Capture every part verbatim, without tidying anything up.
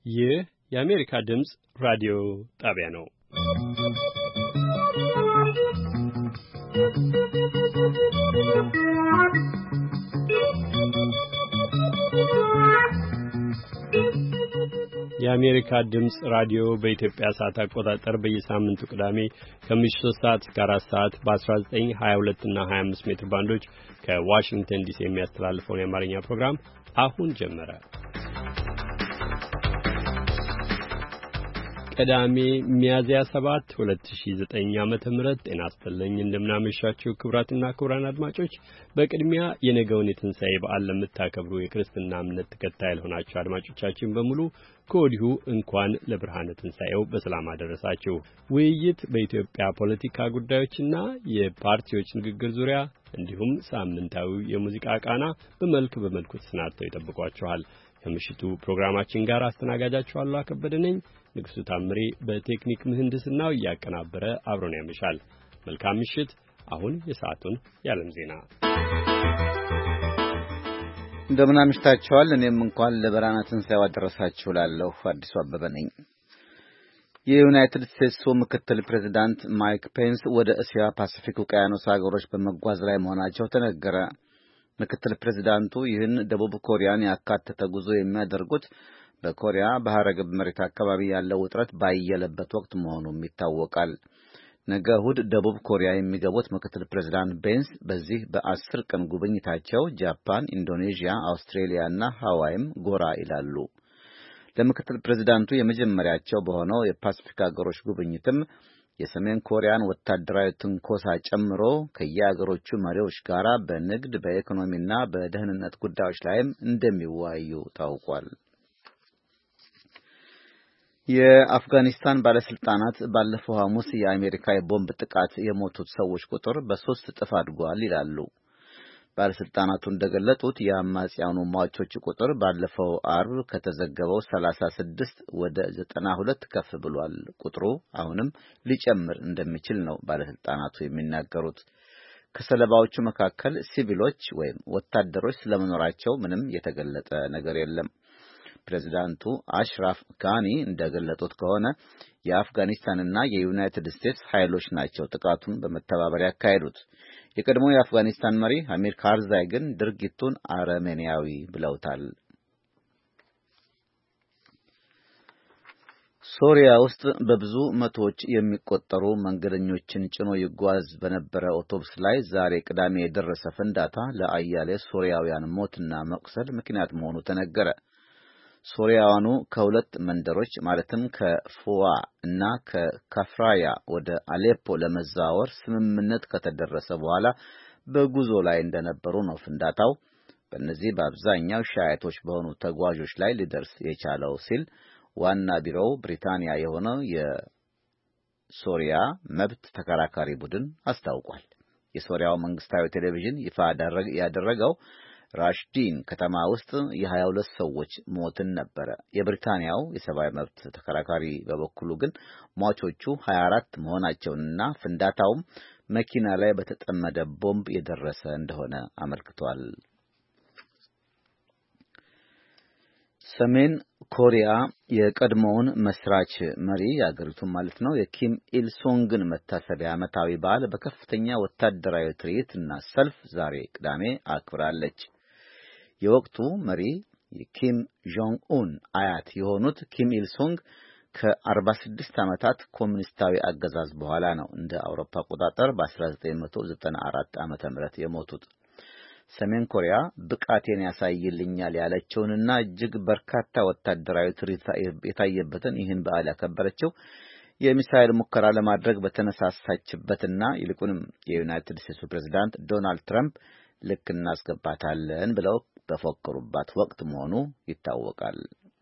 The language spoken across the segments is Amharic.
ይህ የአሜሪካ ድምፅ ራዲዮ ጣቢያ ነው። የአሜሪካ ድምፅ ራዲዮ በኢትዮጵያ ሰዓት አቆጣጠር በየሳምንቱ ቅዳሜ ከምሽቱ ሶስት ሰዓት እስከ አራት ሰዓት በ19፣ ሀያ ሁለት እና ሀያ አምስት ሜትር ባንዶች ከዋሽንግተን ዲሲ የሚያስተላልፈውን የአማርኛ ፕሮግራም አሁን ጀመረ። ቅዳሜ ሚያዝያ ሰባት ሁለት ሺህ ዘጠኝ ዓመተ ምህረት ጤና ይስጥልኝ። እንደምናመሻችሁ ክቡራትና ክቡራን አድማጮች፣ በቅድሚያ የነገውን የትንሣኤ በዓል ለምታከብሩ የክርስትና እምነት ተከታይ ለሆናችሁ አድማጮቻችን በሙሉ ከወዲሁ እንኳን ለብርሃነ ትንሣኤው በሰላም አደረሳችሁ። ውይይት በኢትዮጵያ ፖለቲካ ጉዳዮችና የፓርቲዎች ንግግር ዙሪያ እንዲሁም ሳምንታዊ የሙዚቃ ቃና በመልክ በመልኩ ተሰናድተው ይጠብቋችኋል። ከምሽቱ ፕሮግራማችን ጋር አስተናጋጃችኋለሁ አከበደ ነኝ። ንጉሡ ታምሬ በቴክኒክ ምህንድስናው እያቀናበረ አብሮን ያመሻል። መልካም ምሽት። አሁን የሰዓቱን የዓለም ዜና። እንደምን አምሽታችኋል። እኔም እንኳን ለብርሃነ ትንሣኤው አደረሳችሁ እላለሁ። አዲሱ አበበ ነኝ። የዩናይትድ ስቴትሱ ምክትል ፕሬዝዳንት ማይክ ፔንስ ወደ እስያ ፓሲፊክ ውቅያኖስ ሀገሮች በመጓዝ ላይ መሆናቸው ተነገረ። ምክትል ፕሬዝዳንቱ ይህን ደቡብ ኮሪያን ያካተተ ጉዞ የሚያደርጉት በኮሪያ ባህረ ገብ መሬት አካባቢ ያለው ውጥረት ባየለበት ወቅት መሆኑም ይታወቃል። ነገ እሁድ ደቡብ ኮሪያ የሚገቡት ምክትል ፕሬዝዳንት ፔንስ በዚህ በአስር ቀን ጉብኝታቸው ጃፓን፣ ኢንዶኔዥያ፣ አውስትሬሊያ እና ሃዋይም ጎራ ይላሉ። ለምክትል ፕሬዝዳንቱ የመጀመሪያቸው በሆነው የፓሲፊክ ሀገሮች ጉብኝትም የሰሜን ኮሪያን ወታደራዊ ትንኮሳ ጨምሮ ከየሀገሮቹ መሪዎች ጋር በንግድ በኢኮኖሚና በደህንነት ጉዳዮች ላይም እንደሚወያዩ ታውቋል። የአፍጋኒስታን ባለስልጣናት ባለፈው ሐሙስ የአሜሪካ የቦምብ ጥቃት የሞቱት ሰዎች ቁጥር በሶስት እጥፍ አድጓል ይላሉ። ባለስልጣናቱ እንደገለጡት የአማጽያኑ ሟቾች ቁጥር ባለፈው አርብ ከተዘገበው ሰላሳ ስድስት ወደ ዘጠና ሁለት ከፍ ብሏል። ቁጥሩ አሁንም ሊጨምር እንደሚችል ነው ባለስልጣናቱ የሚናገሩት። ከሰለባዎቹ መካከል ሲቪሎች ወይም ወታደሮች ስለመኖራቸው ምንም የተገለጠ ነገር የለም። ፕሬዝዳንቱ አሽራፍ ጋኒ እንደገለጡት ከሆነ የአፍጋኒስታንና የዩናይትድ ስቴትስ ኃይሎች ናቸው ጥቃቱን በመተባበር ያካሄዱት። የቀድሞ የአፍጋኒስታን መሪ አሚር ካርዛይ ግን ድርጊቱን አረመኔያዊ ብለውታል። ሶሪያ ውስጥ በብዙ መቶዎች የሚቆጠሩ መንገደኞችን ጭኖ ይጓዝ በነበረ አውቶቡስ ላይ ዛሬ ቅዳሜ የደረሰ ፍንዳታ ለአያሌ ሶሪያውያን ሞትና መቁሰል ምክንያት መሆኑ ተነገረ። ሶሪያውያኑ ከሁለት መንደሮች ማለትም ከፉዋ እና ከካፍራያ ወደ አሌፖ ለመዛወር ስምምነት ከተደረሰ በኋላ በጉዞ ላይ እንደነበሩ ነው ፍንዳታው በእነዚህ በአብዛኛው ሻይቶች በሆኑ ተጓዦች ላይ ሊደርስ የቻለው ሲል ዋና ቢሮው ብሪታንያ የሆነው የሶሪያ መብት ተከራካሪ ቡድን አስታውቋል። የሶሪያው መንግስታዊ ቴሌቪዥን ይፋ ያደረገው ራሽዲን ከተማ ውስጥ የሀያ ሁለት ሰዎች ሞትን ነበረ። የብሪታንያው የሰብአዊ መብት ተከራካሪ በበኩሉ ግን ሟቾቹ ሀያ አራት መሆናቸውንና ፍንዳታውም መኪና ላይ በተጠመደ ቦምብ የደረሰ እንደሆነ አመልክቷል። ሰሜን ኮሪያ የቀድሞውን መስራች መሪ ያገሪቱ ማለት ነው የኪም ኢል ሱንግን መታሰቢያ ዓመታዊ በዓል በከፍተኛ ወታደራዊ ትርኢትና ሰልፍ ዛሬ ቅዳሜ አክብራለች። የወቅቱ መሪ የኪም ጆንግ ኡን አያት የሆኑት ኪም ኢል ሱንግ ከአርባ ስድስት ዓመታት ኮሙኒስታዊ አገዛዝ በኋላ ነው እንደ አውሮፓ አቆጣጠር በ1994 ዓመተ ምህረት የሞቱት። ሰሜን ኮሪያ ብቃቴን ያሳይልኛል ያለችውንና እጅግ በርካታ ወታደራዊ ትርኢት የታየበትን ይህን በዓል ያከበረችው የሚሳኤል ሙከራ ለማድረግ በተነሳሳችበትና ይልቁንም የዩናይትድ ስቴትስ ፕሬዝዳንት ዶናልድ ትራምፕ ልክ እናስገባታለን ብለው በፎከሩባት ወቅት መሆኑ ይታወቃል።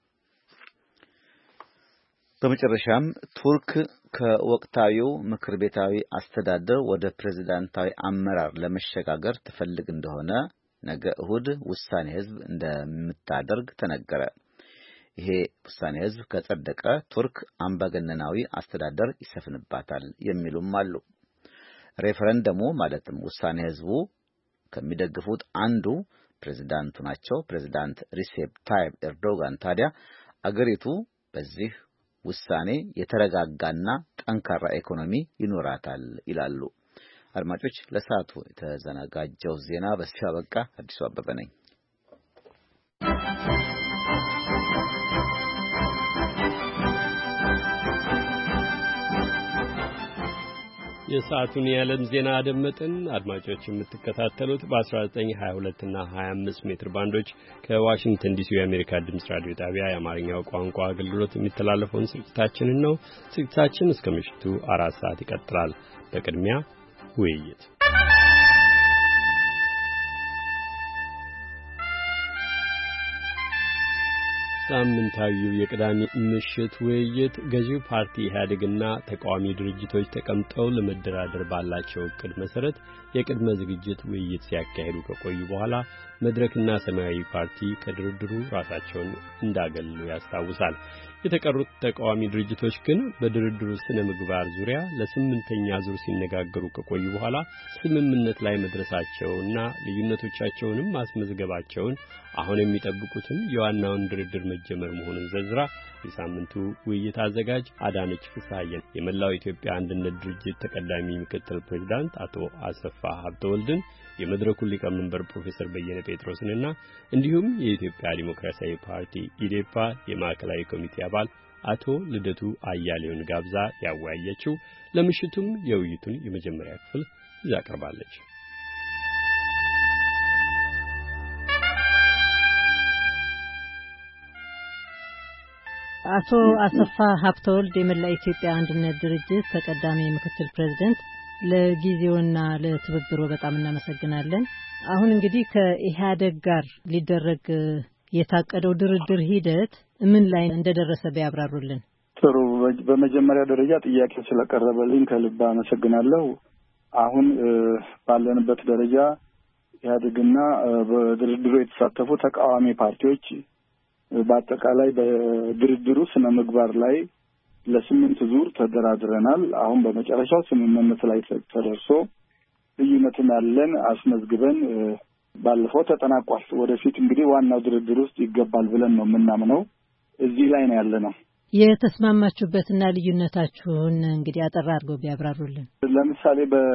በመጨረሻም ቱርክ ከወቅታዊው ምክር ቤታዊ አስተዳደር ወደ ፕሬዝዳንታዊ አመራር ለመሸጋገር ትፈልግ እንደሆነ ነገ እሁድ ውሳኔ ሕዝብ እንደምታደርግ ተነገረ። ይሄ ውሳኔ ሕዝብ ከጸደቀ ቱርክ አምባገነናዊ አስተዳደር ይሰፍንባታል የሚሉም አሉ። ሬፈረንደሙ ማለትም ውሳኔ ሕዝቡ ከሚደግፉት አንዱ ፕሬዝዳንቱ ናቸው። ፕሬዝዳንት ሪሴፕ ታይብ ኤርዶጋን ታዲያ አገሪቱ በዚህ ውሳኔ የተረጋጋና ጠንካራ ኢኮኖሚ ይኖራታል ይላሉ። አድማጮች፣ ለሰዓቱ የተዘጋጀው ዜና በዚህ አበቃ። አዲሱ አበበ ነኝ። የሰዓቱን የዓለም ዜና አደመጥን። አድማጮች የምትከታተሉት በ1922 እና ሀያ አምስት ሜትር ባንዶች ከዋሽንግተን ዲሲ የአሜሪካ ድምጽ ራዲዮ ጣቢያ የአማርኛው ቋንቋ አገልግሎት የሚተላለፈውን ስርጭታችንን ነው። ስርጭታችን እስከ ምሽቱ አራት ሰዓት ይቀጥላል። በቅድሚያ ውይይት ሳምንታዊው የቅዳሜ ምሽት ውይይት ገዢው ፓርቲ ኢህአዴግና ተቃዋሚ ድርጅቶች ተቀምጠው ለመደራደር ባላቸው እቅድ መሰረት የቅድመ ዝግጅት ውይይት ሲያካሂዱ ከቆዩ በኋላ መድረክና ሰማያዊ ፓርቲ ከድርድሩ ራሳቸውን እንዳገለሉ ያስታውሳል። የተቀሩት ተቃዋሚ ድርጅቶች ግን በድርድሩ ስነ ምግባር ዙሪያ ለስምንተኛ ዙር ሲነጋገሩ ከቆዩ በኋላ ስምምነት ላይ መድረሳቸውና ልዩነቶቻቸውንም ማስመዝገባቸውን አሁን የሚጠብቁትም የዋናውን ድርድር መጀመር መሆኑን ዘዝራ የሳምንቱ ውይይት አዘጋጅ አዳነች ፍስሐዬን የመላው ኢትዮጵያ አንድነት ድርጅት ተቀዳሚ ምክትል ፕሬዝዳንት አቶ አሰፋ ሀብተወልድን የመድረኩ ሊቀመንበር ፕሮፌሰር በየነ ጴጥሮስንና እንዲሁም የኢትዮጵያ ዲሞክራሲያዊ ፓርቲ ኢዴፓ የማዕከላዊ ኮሚቴ አባል አቶ ልደቱ አያሌውን ጋብዛ ያወያየችው ለምሽቱም የውይይቱን የመጀመሪያ ክፍል ይዛ ቀርባለች። አቶ አሰፋ ሀብተወልድ የመላው ኢትዮጵያ አንድነት ድርጅት ተቀዳሚ ምክትል ፕሬዝዳንት ለጊዜውና ለትብብሩ በጣም እናመሰግናለን። አሁን እንግዲህ ከኢህአዴግ ጋር ሊደረግ የታቀደው ድርድር ሂደት ምን ላይ እንደደረሰ ቢያብራሩልን። ጥሩ። በመጀመሪያ ደረጃ ጥያቄ ስለቀረበልኝ ከልብ አመሰግናለሁ። አሁን ባለንበት ደረጃ ኢህአዴግና በድርድሩ የተሳተፉ ተቃዋሚ ፓርቲዎች በአጠቃላይ በድርድሩ ስነ ምግባር ላይ ለስምንት ዙር ተደራድረናል። አሁን በመጨረሻው ስምምነት ላይ ተደርሶ ልዩነትን ያለን አስመዝግበን ባለፈው ተጠናቋል። ወደፊት እንግዲህ ዋናው ድርድር ውስጥ ይገባል ብለን ነው የምናምነው። እዚህ ላይ ነው ያለነው። የተስማማችሁበትና ልዩነታችሁን እንግዲህ አጠር አድርገው ቢያብራሩልን። ለምሳሌ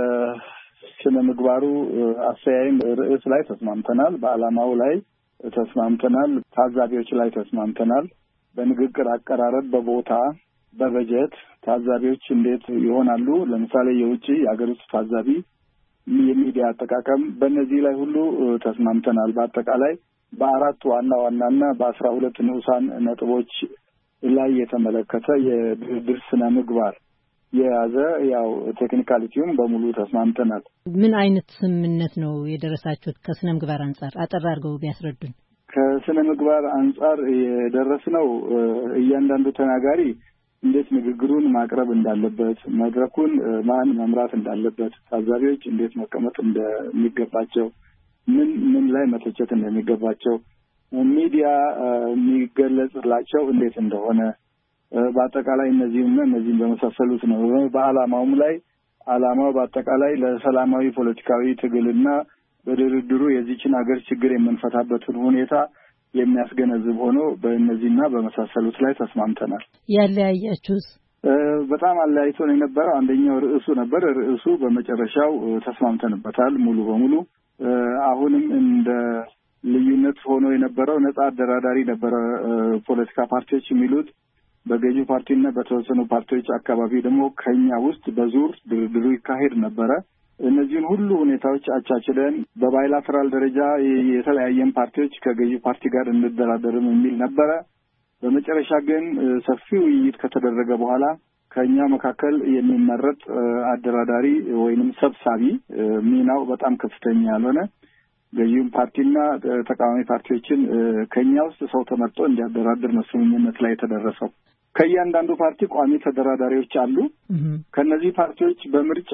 በስነ ምግባሩ አሰያይም ርዕስ ላይ ተስማምተናል። በዓላማው ላይ ተስማምተናል። ታዛቢዎች ላይ ተስማምተናል። በንግግር አቀራረብ፣ በቦታ፣ በበጀት ታዛቢዎች እንዴት ይሆናሉ፣ ለምሳሌ የውጪ የአገር ውስጥ ታዛቢ፣ የሚዲያ አጠቃቀም፣ በእነዚህ ላይ ሁሉ ተስማምተናል። በአጠቃላይ በአራት ዋና ዋናና በአስራ ሁለት ንዑሳን ነጥቦች ላይ የተመለከተ የድርድር ስነ ምግባር የያዘ ያው ቴክኒካሊቲውም በሙሉ ተስማምተናል። ምን አይነት ስምምነት ነው የደረሳችሁት? ከስነ ምግባር አንጻር አጠር አድርገው ቢያስረዱን። ከስነ ምግባር አንጻር የደረስነው እያንዳንዱ ተናጋሪ እንዴት ንግግሩን ማቅረብ እንዳለበት፣ መድረኩን ማን መምራት እንዳለበት፣ ታዛቢዎች እንዴት መቀመጥ እንደሚገባቸው፣ ምን ምን ላይ መተቸት እንደሚገባቸው፣ ሚዲያ የሚገለጽላቸው እንዴት እንደሆነ በአጠቃላይ እነዚህና እነዚህን በመሳሰሉት ነው። በዓላማውም ላይ ዓላማው በአጠቃላይ ለሰላማዊ ፖለቲካዊ ትግልና በድርድሩ የዚህችን ሀገር ችግር የምንፈታበትን ሁኔታ የሚያስገነዝብ ሆኖ በእነዚህና በመሳሰሉት ላይ ተስማምተናል። ያለያያችሁስ? በጣም አለያይቶን የነበረው አንደኛው ርዕሱ ነበር። ርዕሱ በመጨረሻው ተስማምተንበታል ሙሉ በሙሉ። አሁንም እንደ ልዩነት ሆኖ የነበረው ነጻ አደራዳሪ ነበረ ፖለቲካ ፓርቲዎች የሚሉት። በገዢው ፓርቲና በተወሰኑ ፓርቲዎች አካባቢ ደግሞ ከኛ ውስጥ በዙር ድርድሩ ይካሄድ ነበረ። እነዚህን ሁሉ ሁኔታዎች አቻችለን በባይላተራል ደረጃ የተለያየን ፓርቲዎች ከገዢው ፓርቲ ጋር እንደራደርም የሚል ነበረ። በመጨረሻ ግን ሰፊ ውይይት ከተደረገ በኋላ ከኛ መካከል የሚመረጥ አደራዳሪ ወይንም ሰብሳቢ ሚናው በጣም ከፍተኛ ያልሆነ ገዢውን ፓርቲና ተቃዋሚ ፓርቲዎችን ከኛ ውስጥ ሰው ተመርጦ እንዲያደራድር ነው ስምምነት ላይ የተደረሰው። ከእያንዳንዱ ፓርቲ ቋሚ ተደራዳሪዎች አሉ። ከነዚህ ፓርቲዎች በምርጫ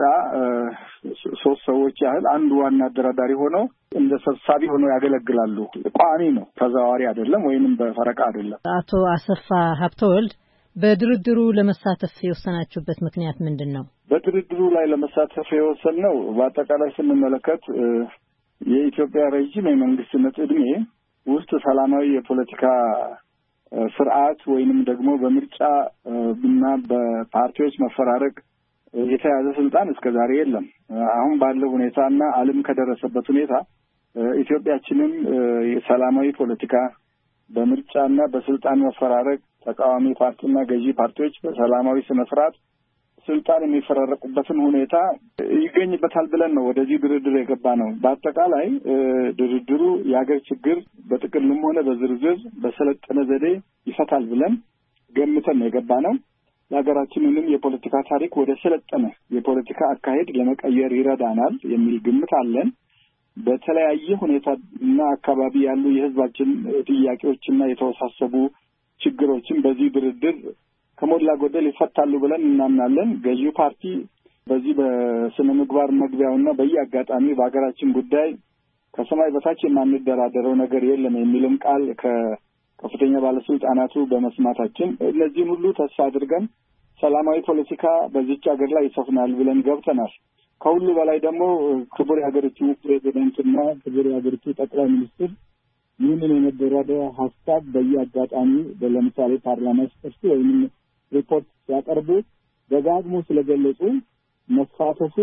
ሶስት ሰዎች ያህል አንዱ ዋና አደራዳሪ ሆነው እንደ ሰብሳቢ ሆነው ያገለግላሉ። ቋሚ ነው፣ ተዛዋሪ አይደለም ወይንም በፈረቃ አይደለም። አቶ አሰፋ ሀብተወልድ በድርድሩ ለመሳተፍ የወሰናችሁበት ምክንያት ምንድን ነው? በድርድሩ ላይ ለመሳተፍ የወሰንነው በአጠቃላይ ስንመለከት የኢትዮጵያ ረጅም የመንግስትነት እድሜ ውስጥ ሰላማዊ የፖለቲካ ስርዓት ወይንም ደግሞ በምርጫ እና በፓርቲዎች መፈራረቅ የተያዘ ስልጣን እስከዛሬ የለም። አሁን ባለው ሁኔታና ዓለም ከደረሰበት ሁኔታ ኢትዮጵያችንም የሰላማዊ ፖለቲካ በምርጫና በስልጣን መፈራረቅ ተቃዋሚ ፓርቲና ገዢ ፓርቲዎች በሰላማዊ ስነ ስርዓት ስልጣን የሚፈራረቁበትን ሁኔታ ይገኝበታል ብለን ነው ወደዚህ ድርድር የገባ ነው። በአጠቃላይ ድርድሩ የሀገር ችግር በጥቅልም ሆነ በዝርዝር በሰለጠነ ዘዴ ይፈታል ብለን ገምተን ነው የገባ ነው። የሀገራችንንም የፖለቲካ ታሪክ ወደ ሰለጠነ የፖለቲካ አካሄድ ለመቀየር ይረዳናል የሚል ግምት አለን። በተለያየ ሁኔታና አካባቢ ያሉ የህዝባችን ጥያቄዎችና የተወሳሰቡ ችግሮችን በዚህ ድርድር ከሞላ ጎደል ይፈታሉ ብለን እናምናለን። ገዢው ፓርቲ በዚህ በስነ ምግባር መግቢያውና በየአጋጣሚ በሀገራችን ጉዳይ ከሰማይ በታች የማንደራደረው ነገር የለም የሚልም ቃል ከከፍተኛ ባለስልጣናቱ በመስማታችን እነዚህን ሁሉ ተስፋ አድርገን ሰላማዊ ፖለቲካ በዚች ሀገር ላይ ይሰፍናል ብለን ገብተናል። ከሁሉ በላይ ደግሞ ክቡር የሀገሪቱ ፕሬዚደንትና ክቡር የሀገሪቱ ጠቅላይ ሚኒስትር ይህንን የመደራደሪያ ሀሳብ በየአጋጣሚ ለምሳሌ ፓርላማ ሲከፍቱ ወይም ሪፖርት ሲያቀርቡ ደጋግሞ ስለገለጹ መሳተፉ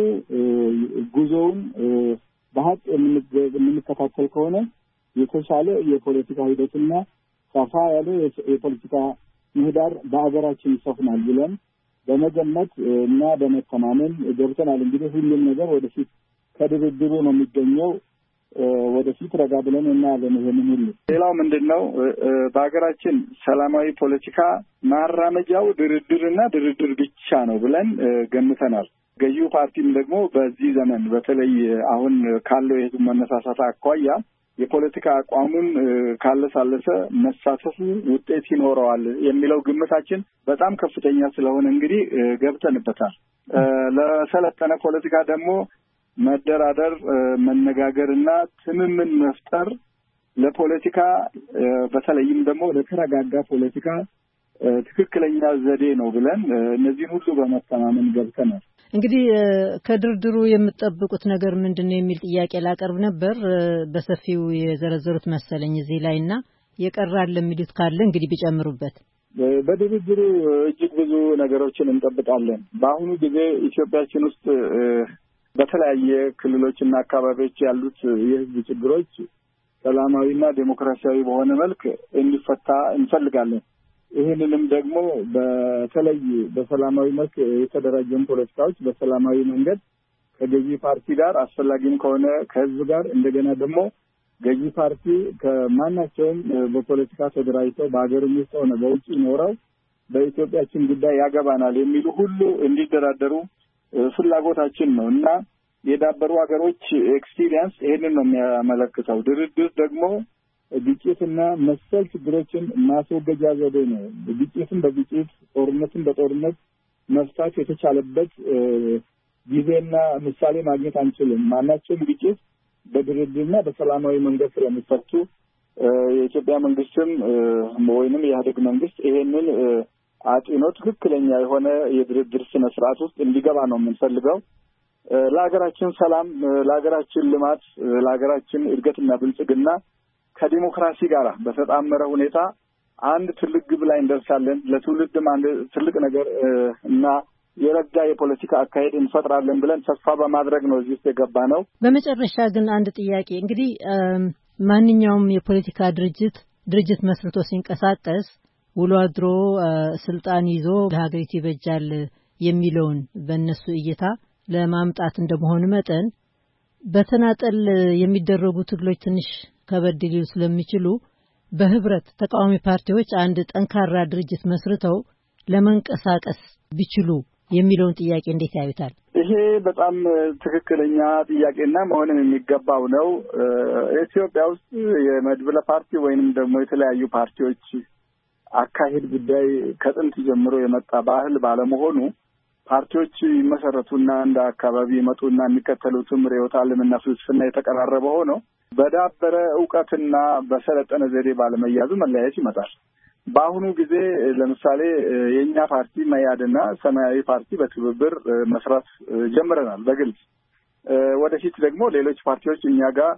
ጉዞውን በሀቅ የምንከታተል ከሆነ የተሻለ የፖለቲካ ሂደትና ሰፋ ያለ የፖለቲካ ምህዳር በሀገራችን ይሰፍናል ብለን በመገመት እና በመተማመን ገብተናል። እንግዲህ ሁሉም ነገር ወደፊት ከድርድሩ ነው የሚገኘው። ወደፊት ረጋ ብለን እናያለን። ይሄንን ሁሉ ሌላው ምንድነው በሀገራችን ሰላማዊ ፖለቲካ ማራመጃው ድርድርና ድርድር ብቻ ነው ብለን ገምተናል። ገዢው ፓርቲም ደግሞ በዚህ ዘመን በተለይ አሁን ካለው የህዝብ መነሳሳት አኳያ የፖለቲካ አቋሙን ካለሳለሰ መሳተፉ ውጤት ይኖረዋል የሚለው ግምታችን በጣም ከፍተኛ ስለሆነ እንግዲህ ገብተንበታል። ለሰለጠነ ፖለቲካ ደግሞ መደራደር፣ መነጋገርና ትምምን መፍጠር ለፖለቲካ በተለይም ደግሞ ለተረጋጋ ፖለቲካ ትክክለኛ ዘዴ ነው ብለን እነዚህን ሁሉ በመተማመን ገብተናል። እንግዲህ ከድርድሩ የምትጠብቁት ነገር ምንድነው የሚል ጥያቄ ላቀርብ ነበር። በሰፊው የዘረዘሩት መሰለኝ እዚህ ላይና የቀራል የሚሉት ካለ እንግዲህ ቢጨምሩበት። በድርድሩ እጅግ ብዙ ነገሮችን እንጠብቃለን። በአሁኑ ጊዜ ኢትዮጵያችን ውስጥ በተለያየ ክልሎችና አካባቢዎች ያሉት የህዝብ ችግሮች ሰላማዊና ዴሞክራሲያዊ በሆነ መልክ እንዲፈታ እንፈልጋለን። ይህንንም ደግሞ በተለይ በሰላማዊ መልክ የተደራጀን ፖለቲካዎች በሰላማዊ መንገድ ከገዢ ፓርቲ ጋር አስፈላጊም ከሆነ ከህዝብ ጋር እንደገና ደግሞ ገዢ ፓርቲ ከማናቸውም በፖለቲካ ተደራጅተው በሀገርም ውስጥ ሆነ በውጭ ኖረው በኢትዮጵያችን ጉዳይ ያገባናል የሚሉ ሁሉ እንዲደራደሩ ፍላጎታችን ነው እና የዳበሩ ሀገሮች ኤክስፒሪየንስ ይሄንን ነው የሚያመለክተው። ድርድር ደግሞ ግጭትና መሰል ችግሮችን ማስወገጃ ዘዴ ነው። ግጭትን በግጭት ጦርነትን በጦርነት መፍታት የተቻለበት ጊዜና ምሳሌ ማግኘት አንችልም። ማናቸውም ግጭት በድርድርና በሰላማዊ መንገድ ስለሚፈቱ የኢትዮጵያ መንግስትም ወይንም የኢህአዴግ መንግስት ይሄንን አጢኖ ትክክለኛ የሆነ የድርድር ስነ ስርዓት ውስጥ እንዲገባ ነው የምንፈልገው። ለሀገራችን ሰላም፣ ለሀገራችን ልማት፣ ለሀገራችን እድገትና ብልጽግና ከዲሞክራሲ ጋር በተጣመረ ሁኔታ አንድ ትልቅ ግብ ላይ እንደርሳለን። ለትውልድም አንድ ትልቅ ነገር እና የረጋ የፖለቲካ አካሄድ እንፈጥራለን ብለን ተስፋ በማድረግ ነው እዚህ የገባ ነው። በመጨረሻ ግን አንድ ጥያቄ እንግዲህ ማንኛውም የፖለቲካ ድርጅት ድርጅት መስርቶ ሲንቀሳቀስ ውሎ አድሮ ስልጣን ይዞ ለሀገሪቱ ይበጃል የሚለውን በእነሱ እይታ ለማምጣት እንደመሆኑ መጠን በተናጠል የሚደረጉ ትግሎች ትንሽ ከበድ ሊሉ ስለሚችሉ በህብረት ተቃዋሚ ፓርቲዎች አንድ ጠንካራ ድርጅት መስርተው ለመንቀሳቀስ ቢችሉ የሚለውን ጥያቄ እንዴት ያዩታል? ይሄ በጣም ትክክለኛ ጥያቄና መሆንም የሚገባው ነው። ኢትዮጵያ ውስጥ የመድብለ ፓርቲ ወይንም ደግሞ የተለያዩ ፓርቲዎች አካሄድ ጉዳይ ከጥንት ጀምሮ የመጣ ባህል ባለመሆኑ ፓርቲዎች ይመሰረቱና እንደ አካባቢ ይመጡና የሚከተሉትም ርዕዮተ ዓለምና ፍልስፍና የተቀራረበ ሆኖ በዳበረ ዕውቀትና በሰለጠነ ዘዴ ባለመያዙ መለያየት ይመጣል። በአሁኑ ጊዜ ለምሳሌ የኛ ፓርቲ መያድና ሰማያዊ ፓርቲ በትብብር መስራት ጀምረናል በግልጽ። ወደፊት ደግሞ ሌሎች ፓርቲዎች እኛ ጋር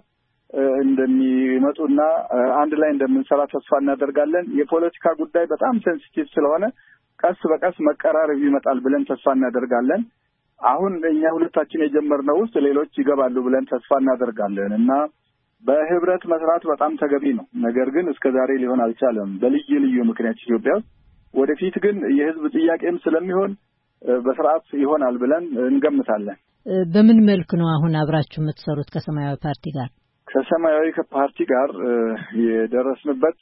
እንደሚመጡና አንድ ላይ እንደምንሰራ ተስፋ እናደርጋለን። የፖለቲካ ጉዳይ በጣም ሴንሲቲቭ ስለሆነ ቀስ በቀስ መቀራረብ ይመጣል ብለን ተስፋ እናደርጋለን። አሁን እኛ ሁለታችን የጀመርነው ውስጥ ሌሎች ይገባሉ ብለን ተስፋ እናደርጋለን እና በህብረት መስራት በጣም ተገቢ ነው። ነገር ግን እስከዛሬ ሊሆን አልቻለም በልዩ ልዩ ምክንያት ኢትዮጵያ ውስጥ። ወደፊት ግን የህዝብ ጥያቄም ስለሚሆን በስርዓት ይሆናል ብለን እንገምታለን። በምን መልኩ ነው አሁን አብራችሁ የምትሰሩት ከሰማያዊ ፓርቲ ጋር? ከሰማያዊ ፓርቲ ጋር የደረስንበት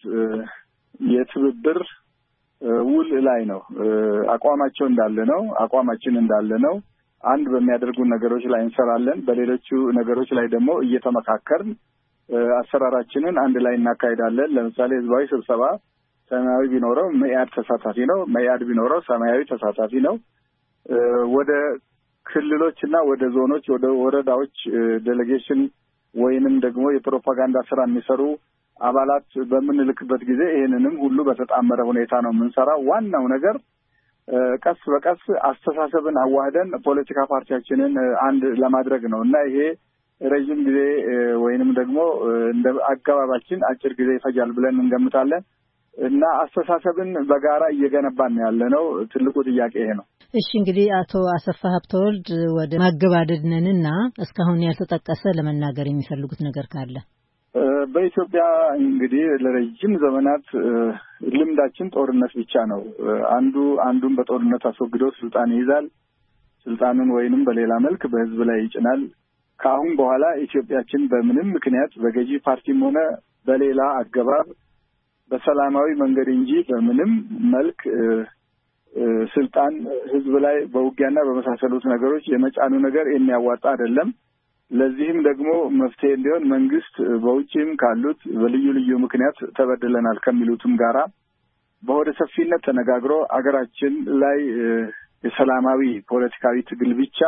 የትብብር ውል ላይ ነው። አቋማቸው እንዳለ ነው፣ አቋማችን እንዳለ ነው። አንድ በሚያደርጉ ነገሮች ላይ እንሰራለን፣ በሌሎቹ ነገሮች ላይ ደግሞ እየተመካከርን አሰራራችንን አንድ ላይ እናካሄዳለን። ለምሳሌ ህዝባዊ ስብሰባ ሰማያዊ ቢኖረው መያድ ተሳታፊ ነው፣ መያድ ቢኖረው ሰማያዊ ተሳታፊ ነው። ወደ ክልሎችና ወደ ዞኖች ወደ ወረዳዎች ዴሌጌሽን ወይንም ደግሞ የፕሮፓጋንዳ ስራ የሚሰሩ አባላት በምንልክበት ጊዜ ይሄንንም ሁሉ በተጣመረ ሁኔታ ነው የምንሰራው። ዋናው ነገር ቀስ በቀስ አስተሳሰብን አዋህደን ፖለቲካ ፓርቲያችንን አንድ ለማድረግ ነው እና ይሄ ረጅም ጊዜ ወይንም ደግሞ እንደ አገባባችን አጭር ጊዜ ይፈጃል ብለን እንገምታለን እና አስተሳሰብን በጋራ እየገነባን ያለነው ትልቁ ጥያቄ ይሄ ነው። እሺ እንግዲህ አቶ አሰፋ ሀብተወልድ ወደ ማገባደድ ነንና እስካሁን ያልተጠቀሰ ለመናገር የሚፈልጉት ነገር ካለ? በኢትዮጵያ እንግዲህ ለረጅም ዘመናት ልምዳችን ጦርነት ብቻ ነው። አንዱ አንዱን በጦርነት አስወግዶ ስልጣን ይይዛል። ስልጣኑን ወይንም በሌላ መልክ በህዝብ ላይ ይጭናል። ከአሁን በኋላ ኢትዮጵያችን በምንም ምክንያት በገዢ ፓርቲም ሆነ በሌላ አገባብ በሰላማዊ መንገድ እንጂ በምንም መልክ ስልጣን ህዝብ ላይ በውጊያና በመሳሰሉት ነገሮች የመጫኑ ነገር የሚያዋጣ አይደለም። ለዚህም ደግሞ መፍትሄ እንዲሆን መንግስት በውጭም ካሉት በልዩ ልዩ ምክንያት ተበድለናል ከሚሉትም ጋራ በወደ ሰፊነት ተነጋግሮ አገራችን ላይ የሰላማዊ ፖለቲካዊ ትግል ብቻ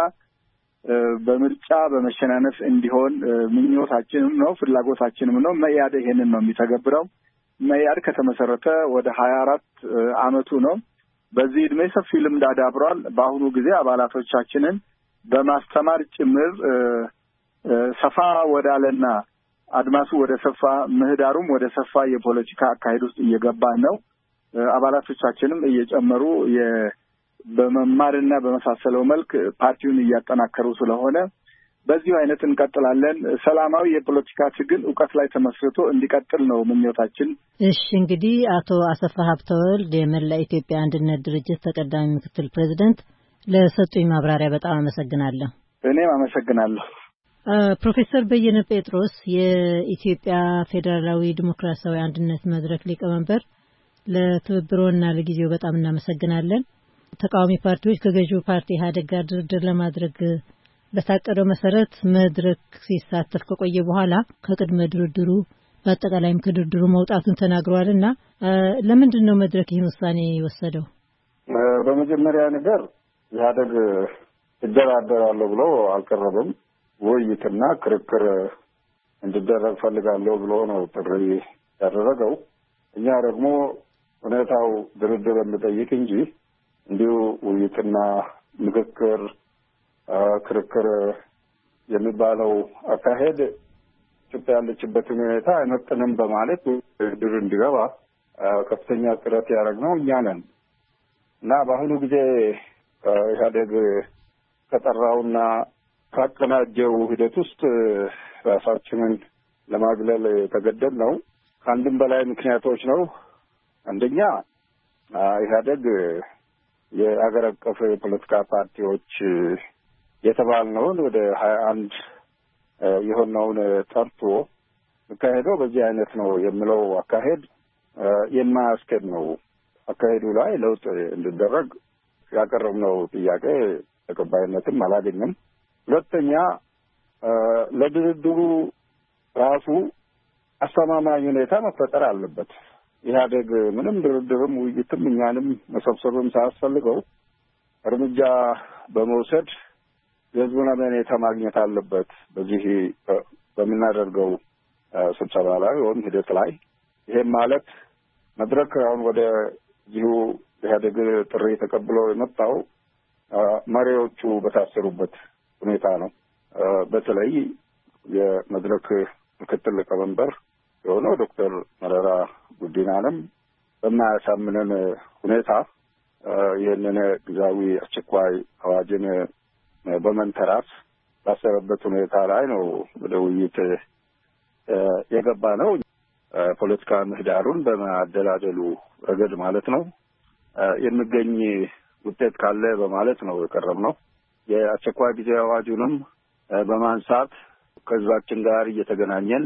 በምርጫ በመሸናነፍ እንዲሆን ምኞታችንም ነው ፍላጎታችንም ነው። መያድ ይሄንን ነው የሚተገብረው። መያድ ከተመሰረተ ወደ ሀያ አራት አመቱ ነው። በዚህ እድሜ ሰፊ ልምድ አዳብሯል። በአሁኑ ጊዜ አባላቶቻችንን በማስተማር ጭምር ሰፋ ወዳለና አድማሱ ወደ ሰፋ ምህዳሩም ወደ ሰፋ የፖለቲካ አካሄድ ውስጥ እየገባን ነው። አባላቶቻችንም እየጨመሩ በመማርና በመሳሰለው መልክ ፓርቲውን እያጠናከሩ ስለሆነ በዚሁ አይነት እንቀጥላለን። ሰላማዊ የፖለቲካ ትግል እውቀት ላይ ተመስርቶ እንዲቀጥል ነው ምኞታችን። እሺ እንግዲህ አቶ አሰፋ ሀብተወልድ የመላ ኢትዮጵያ አንድነት ድርጅት ተቀዳሚ ምክትል ፕሬዚደንት ለሰጡኝ ማብራሪያ በጣም አመሰግናለሁ። እኔም አመሰግናለሁ። ፕሮፌሰር በየነ ጴጥሮስ የኢትዮጵያ ፌዴራላዊ ዲሞክራሲያዊ አንድነት መድረክ ሊቀመንበር፣ ለትብብሮና ለጊዜው በጣም እናመሰግናለን። ተቃዋሚ ፓርቲዎች ከገዢው ፓርቲ ኢህአዴግ ጋር ድርድር ለማድረግ በታቀደው መሰረት መድረክ ሲሳተፍ ከቆየ በኋላ ከቅድመ ድርድሩ በአጠቃላይም ከድርድሩ መውጣቱን ተናግረዋልና ለምንድን ነው መድረክ ይህን ውሳኔ የወሰደው? በመጀመሪያ ነገር ኢህአዴግ ይደራደራለሁ ብሎ አልቀረበም። ውይይትና ክርክር እንዲደረግ ፈልጋለሁ ብሎ ነው ጥሪ ያደረገው። እኛ ደግሞ ሁኔታው ድርድር የሚጠይቅ እንጂ እንዲሁ ውይይትና ምክክር ክርክር የሚባለው አካሄድ ኢትዮጵያ ያለችበትን ሁኔታ አይመጥንም በማለት ድርድር እንዲገባ ከፍተኛ ጥረት ያደረግነው እኛ ነን እና በአሁኑ ጊዜ ኢህአዴግ ከጠራውና ካቀናጀው ሂደት ውስጥ ራሳችንን ለማግለል ተገደድ ነው። ከአንድም በላይ ምክንያቶች ነው። አንደኛ ኢህአዴግ የአገር አቀፍ የፖለቲካ ፓርቲዎች የተባልነውን ወደ ሀያ አንድ የሆነውን ጠርቶ አካሄደው በዚህ አይነት ነው የሚለው አካሄድ የማያስኬድ ነው። አካሄዱ ላይ ለውጥ እንዲደረግ ያቀረብነው ጥያቄ ተቀባይነትም አላገኘም። ሁለተኛ ለድርድሩ ራሱ አስተማማኝ ሁኔታ መፈጠር አለበት። ኢህአዴግ ምንም ድርድርም ውይይትም እኛንም መሰብሰብም ሳያስፈልገው እርምጃ በመውሰድ የህዝቡን አመኔታ ማግኘት አለበት። በዚህ በምናደርገው ስብሰባ ላይ ወይም ሂደት ላይ ይሄም ማለት መድረክ አሁን ወደ ዚሁ ኢህአዴግ ጥሪ ተቀብለው የመጣው መሪዎቹ በታሰሩበት ሁኔታ ነው። በተለይ የመድረክ ምክትል ሊቀመንበር የሆነው ዶክተር መረራ ጉዲናንም በማያሳምነን ሁኔታ ይህንን ጊዜያዊ አስቸኳይ አዋጅን በመንተራስ ባሰበበት ሁኔታ ላይ ነው ወደ ውይይት የገባ ነው። ፖለቲካ ምህዳሩን በማደላደሉ ረገድ ማለት ነው የሚገኝ ውጤት ካለ በማለት ነው የቀረብነው። የአስቸኳይ ጊዜ አዋጁንም በማንሳት ከህዝባችን ጋር እየተገናኘን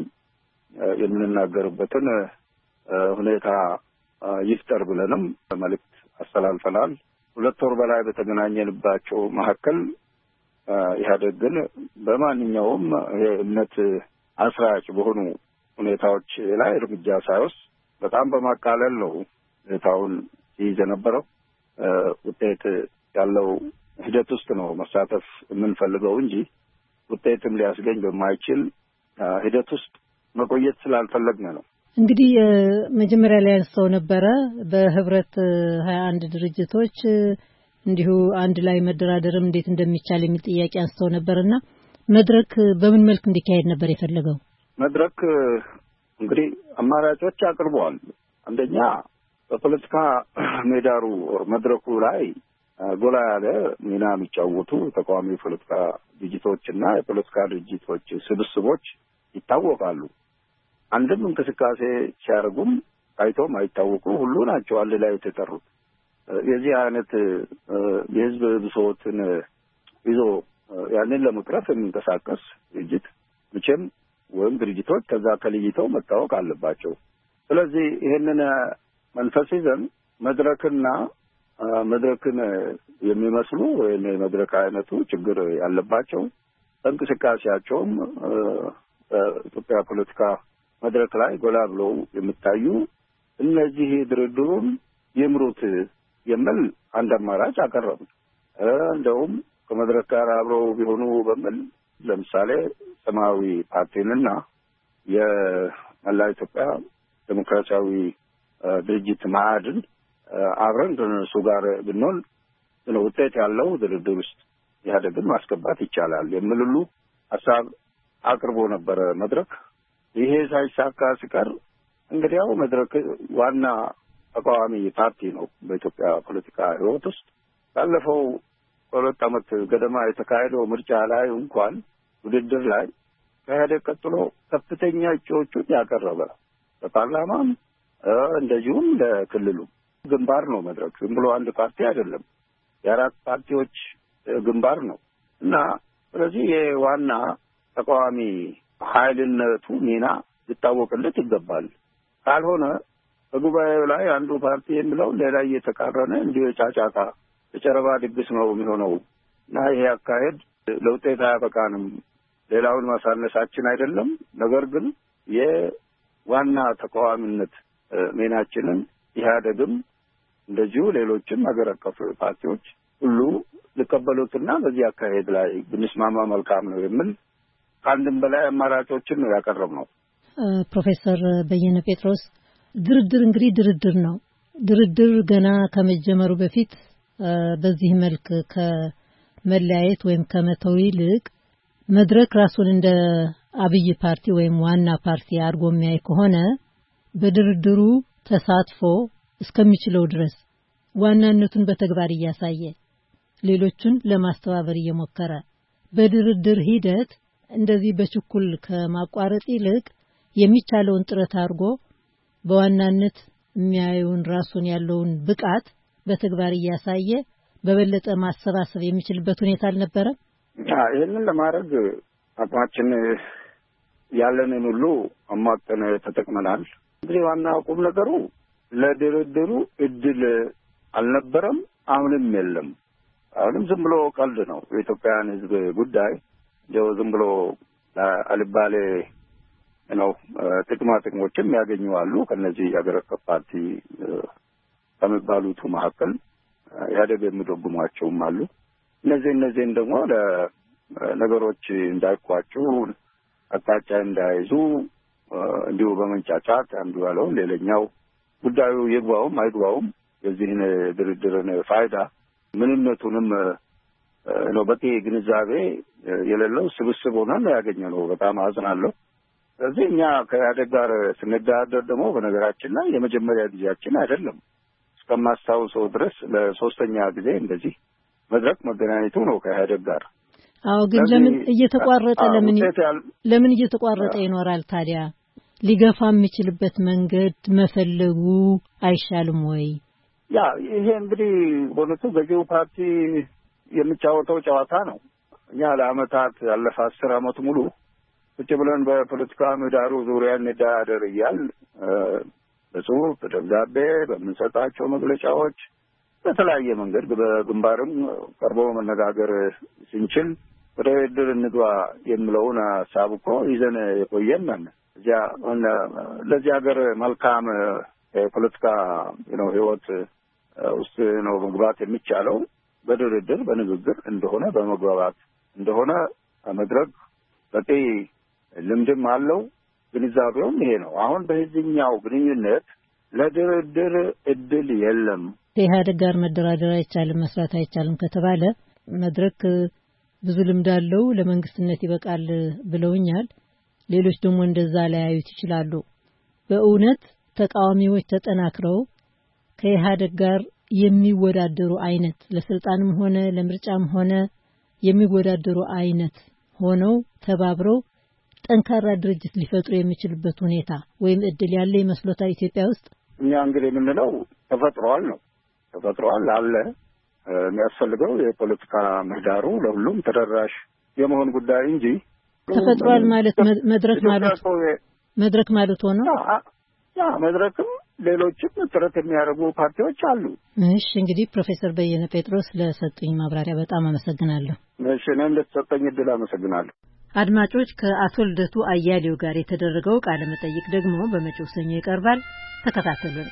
የምንናገርበትን ሁኔታ ይፍጠር ብለንም መልእክት አስተላልፈናል። ሁለት ወር በላይ በተገናኘንባቸው መካከል ኢህአዴግ ግን በማንኛውም የእምነት አስራጭ በሆኑ ሁኔታዎች ላይ እርምጃ ሳይወስድ በጣም በማቃለል ነው ሁኔታውን ይይዝ የነበረው። ውጤት ያለው ሂደት ውስጥ ነው መሳተፍ የምንፈልገው እንጂ ውጤትም ሊያስገኝ በማይችል ሂደት ውስጥ መቆየት ስላልፈለግን ነው። እንግዲህ መጀመሪያ ላይ ያነሳው ነበረ በህብረት ሀያ አንድ ድርጅቶች እንዲሁ አንድ ላይ መደራደርም እንዴት እንደሚቻል የሚል ጥያቄ አንስተው ነበርና መድረክ በምን መልክ እንዲካሄድ ነበር የፈለገው? መድረክ እንግዲህ አማራጮች አቅርበዋል። አንደኛ በፖለቲካ ሜዳሩ መድረኩ ላይ ጎላ ያለ ሚና የሚጫወቱ ተቃዋሚ ፖለቲካ ድርጅቶችና የፖለቲካ ድርጅቶች ስብስቦች ይታወቃሉ። አንድም እንቅስቃሴ ሲያደርጉም ታይቶም አይታወቁ ሁሉ ናቸው አንድ ላይ የተጠሩት። የዚህ አይነት የህዝብ ብሶትን ይዞ ያንን ለመቅረፍ የሚንቀሳቀስ ድርጅት መቼም ወይም ድርጅቶች ከዛ ከልይተው መታወቅ አለባቸው። ስለዚህ ይሄንን መንፈስ ይዘን መድረክና መድረክን የሚመስሉ ወይም የመድረክ አይነቱ ችግር ያለባቸው እንቅስቃሴያቸውም በኢትዮጵያ ፖለቲካ መድረክ ላይ ጎላ ብለው የሚታዩ እነዚህ ድርድሩን ይምሩት የሚል አንድ አማራጭ አቀረቡ። እንደውም ከመድረክ ጋር አብረው ቢሆኑ በሚል ለምሳሌ ሰማያዊ ፓርቲንና የመላ ኢትዮጵያ ዴሞክራሲያዊ ድርጅት መኢአድን አብረን ከነሱ ጋር ብንሆን ነው ውጤት ያለው ድርድር ውስጥ ኢህአዴግን ማስገባት ይቻላል የሚል ሁሉ ሀሳብ አቅርቦ ነበረ መድረክ። ይሄ ሳይሳካ ሲቀር እንግዲያው መድረክ ዋና ተቃዋሚ ፓርቲ ነው በኢትዮጵያ ፖለቲካ ህይወት ውስጥ። ባለፈው ሁለት ዓመት ገደማ የተካሄደው ምርጫ ላይ እንኳን ውድድር ላይ ከኢህአዴግ ቀጥሎ ከፍተኛ እጩዎችን ያቀረበ በፓርላማም እንደዚሁም ለክልሉ ግንባር ነው መድረክ። ዝም ብሎ አንድ ፓርቲ አይደለም፣ የአራት ፓርቲዎች ግንባር ነው እና ስለዚህ የዋና ተቃዋሚ ኃይልነቱ ሚና ሊታወቅለት ይገባል። ካልሆነ በጉባኤው ላይ አንዱ ፓርቲ የሚለው ሌላ እየተቃረነ እንዲሁ የጫጫታ የጨረባ ድግስ ነው የሚሆነው እና ይሄ አካሄድ ለውጤት አያበቃንም። ሌላውን ማሳነሳችን አይደለም፣ ነገር ግን የዋና ተቃዋሚነት ሚናችንን ኢህአዴግም እንደዚሁ ሌሎችም ሀገር አቀፍ ፓርቲዎች ሁሉ ሊቀበሉትና በዚህ አካሄድ ላይ ብንስማማ መልካም ነው የሚል ከአንድም በላይ አማራጮችን ነው ያቀረብነው። ፕሮፌሰር በየነ ጴጥሮስ ድርድር እንግዲህ ድርድር ነው። ድርድር ገና ከመጀመሩ በፊት በዚህ መልክ ከመለያየት ወይም ከመተው ይልቅ መድረክ ራሱን እንደ አብይ ፓርቲ ወይም ዋና ፓርቲ አድርጎ የሚያይ ከሆነ በድርድሩ ተሳትፎ እስከሚችለው ድረስ ዋናነቱን በተግባር እያሳየ ሌሎቹን ለማስተባበር እየሞከረ በድርድር ሂደት እንደዚህ በችኩል ከማቋረጥ ይልቅ የሚቻለውን ጥረት አድርጎ በዋናነት የሚያየውን ራሱን ያለውን ብቃት በተግባር እያሳየ በበለጠ ማሰባሰብ የሚችልበት ሁኔታ አልነበረ? አዎ፣ ይሄንን ለማድረግ አቅማችን ያለንን ሁሉ አሟጠን ተጠቅመናል። እንግዲህ ዋና ቁም ነገሩ ለድርድሩ እድል አልነበረም፣ አሁንም የለም። አሁንም ዝም ብሎ ቀልድ ነው። የኢትዮጵያን ሕዝብ ጉዳይ እንደው ዝም ብሎ አልባሌ ነው ጥቅማ ጥቅሞችም ያገኙዋሉ። ከነዚህ የሀገር አቀፍ ፓርቲ ከሚባሉት መካከል ኢህአዴግ የሚደጉሟቸውም አሉ። እነዚህ እነዚህን ደግሞ ለነገሮች እንዳይቋጩ አቅጣጫ እንዳይዙ እንዲሁ በመንጫጫት አንዱ ያለው ሌላኛው ጉዳዩ ይግባውም አይግባውም የዚህን ድርድርን ፋይዳ ምንነቱንም ነው በቂ ግንዛቤ የሌለው ስብስብ ሆነን ያገኘነው። በጣም አዝናለሁ። ስለዚህ እኛ ከኢህአዴግ ጋር ስንደራደር ደግሞ በነገራችን ላይ የመጀመሪያ ጊዜያችን አይደለም። እስከማስታውሰው ድረስ ለሶስተኛ ጊዜ እንደዚህ መድረክ መገናኘቱ ነው ከኢህአዴግ ጋር። አዎ፣ ግን ለምን እየተቋረጠ ለምን ለምን እየተቋረጠ ይኖራል ታዲያ? ሊገፋ የሚችልበት መንገድ መፈለጉ አይሻልም ወይ? ያ ይሄ እንግዲህ በእውነቱ በዚሁ ፓርቲ የሚጫወተው ጨዋታ ነው። እኛ ለአመታት ያለፈ አስር አመት ሙሉ ቁጭ ብለን በፖለቲካ ምህዳሩ ዙሪያ እንደራደር እያል በጽሁፍ በደብዳቤ በምንሰጣቸው መግለጫዎች በተለያየ መንገድ በግንባርም ቀርቦ መነጋገር ስንችል ወደ ድርድር እንግባ የሚለውን ሀሳብ እኮ ይዘን የቆየን ነን። እዚያ ለዚህ ሀገር መልካም የፖለቲካ ነው ህይወት ውስጥ ነው መግባት የሚቻለው በድርድር በንግግር እንደሆነ በመግባባት እንደሆነ መድረክ በቂ ልምድም አለው። ግንዛቤውም ይሄ ነው። አሁን በዚህኛው ግንኙነት ለድርድር እድል የለም። ከኢህአዴግ ጋር መደራደር አይቻልም፣ መስራት አይቻልም ከተባለ መድረክ ብዙ ልምድ አለው፣ ለመንግስትነት ይበቃል ብለውኛል። ሌሎች ደግሞ እንደዛ ላያዩት ይችላሉ። በእውነት ተቃዋሚዎች ተጠናክረው ከኢህአዴግ ጋር የሚወዳደሩ አይነት ለስልጣንም ሆነ ለምርጫም ሆነ የሚወዳደሩ አይነት ሆነው ተባብረው ጠንካራ ድርጅት ሊፈጥሩ የሚችልበት ሁኔታ ወይም እድል ያለ ይመስሎታል ኢትዮጵያ ውስጥ? እኛ እንግዲህ የምንለው ተፈጥሯል ነው። ተፈጥሯል አለ። የሚያስፈልገው የፖለቲካ ምህዳሩ ለሁሉም ተደራሽ የመሆን ጉዳይ እንጂ ተፈጥሯል ማለት መድረክ ማለት መድረክ ማለት ሆኖ ያ መድረክም ሌሎችም ጥረት የሚያደርጉ ፓርቲዎች አሉ። እሺ፣ እንግዲህ ፕሮፌሰር በየነ ጴጥሮስ ለሰጡኝ ማብራሪያ በጣም አመሰግናለሁ። እሺ፣ እኔም ለተሰጠኝ እድል አመሰግናለሁ። አድማጮች፣ ከአቶ ልደቱ አያሌው ጋር የተደረገው ቃለ መጠይቅ ደግሞ በመጪው ሰኞ ይቀርባል። ተከታተሉን።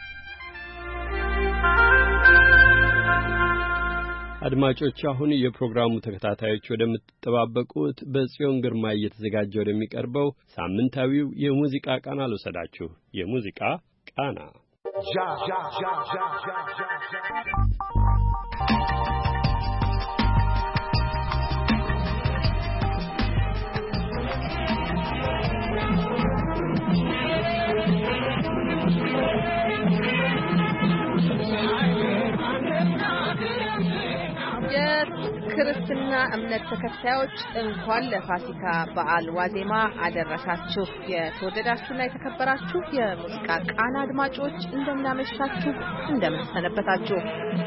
አድማጮች፣ አሁን የፕሮግራሙ ተከታታዮች ወደምትጠባበቁት በጽዮን ግርማ እየተዘጋጀ ወደሚቀርበው ሳምንታዊው የሙዚቃ ቃና ልውሰዳችሁ። የሙዚቃ ቃና የክርስትና እምነት ተከታዮች እንኳን ለፋሲካ በዓል ዋዜማ አደረሳችሁ። የተወደዳችሁና የተከበራችሁ የሙዚቃ ቃና አድማጮች እንደምናመሻችሁ፣ እንደምንሰነበታችሁ።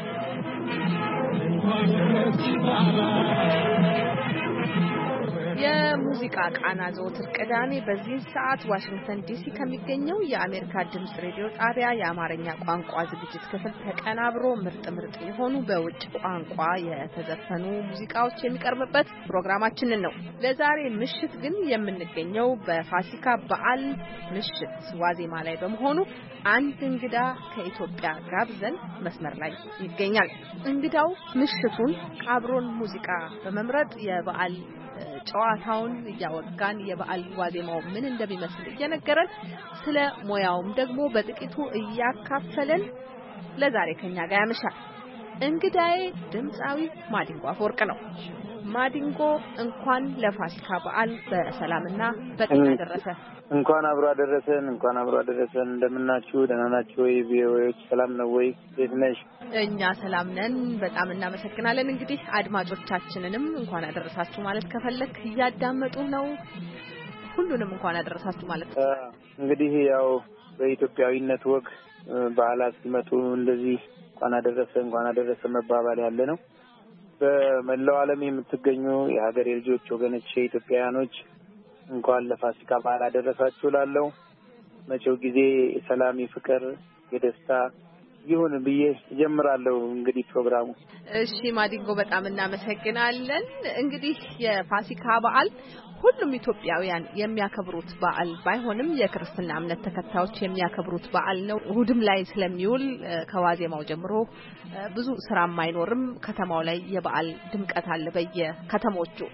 የሙዚቃ ቃና ዘወትር ቅዳሜ በዚህ ሰዓት ዋሽንግተን ዲሲ ከሚገኘው የአሜሪካ ድምጽ ሬዲዮ ጣቢያ የአማርኛ ቋንቋ ዝግጅት ክፍል ተቀናብሮ ምርጥ ምርጥ የሆኑ በውጭ ቋንቋ የተዘፈኑ ሙዚቃዎች የሚቀርብበት ፕሮግራማችንን ነው። ለዛሬ ምሽት ግን የምንገኘው በፋሲካ በዓል ምሽት ዋዜማ ላይ በመሆኑ አንድ እንግዳ ከኢትዮጵያ ጋብዘን መስመር ላይ ይገኛል። እንግዳው ምሽቱን አብሮን ሙዚቃ በመምረጥ የበዓል ጨዋታውን እያወጋን የበዓል ዋዜማው ምን እንደሚመስል እየነገረን ስለ ሙያውም ደግሞ በጥቂቱ እያካፈለን ለዛሬ ከኛ ጋር ያመሻል። እንግዳዬ ድምጻዊ ማዲንጎ አፈወርቅ ነው። ማዲንጎ እንኳን ለፋሲካ በዓል በሰላምና በጤና ደረሰ። እንኳን አብሮ አደረሰን። እንኳን አብሮ አደረሰን። እንደምናችሁ? ደህና ናችሁ ወይ? ቪኦኤዎች ሰላም ነው ወይ? እንዴት ነሽ? እኛ ሰላም ነን። በጣም እናመሰግናለን። እንግዲህ አድማጮቻችንንም እንኳን አደረሳችሁ ማለት ከፈለክ እያዳመጡ ነው። ሁሉንም እንኳን አደረሳችሁ ማለት ነው። እንግዲህ ያው በኢትዮጵያዊነት ወግ በዓላት ሲመጡ እንደዚህ እንኳን አደረሰ እንኳን አደረሰ መባባል ያለ ነው። በመላው ዓለም የምትገኙ የሀገሬ ልጆች ወገኖች ኢትዮጵያውያኖች እንኳን ለፋሲካ በዓል አደረሳችሁ ላለው መጪው ጊዜ የሰላም፣ የፍቅር፣ የደስታ ይሁን ብዬ ጀምራለሁ እንግዲህ ፕሮግራሙ። እሺ ማዲንጎ በጣም እናመሰግናለን። እንግዲህ የፋሲካ በዓል ሁሉም ኢትዮጵያውያን የሚያከብሩት በዓል ባይሆንም የክርስትና እምነት ተከታዮች የሚያከብሩት በዓል ነው። እሁድም ላይ ስለሚውል ከዋዜማው ጀምሮ ብዙ ስራም አይኖርም። ከተማው ላይ የበዓል ድምቀት አለ በየከተሞቹ።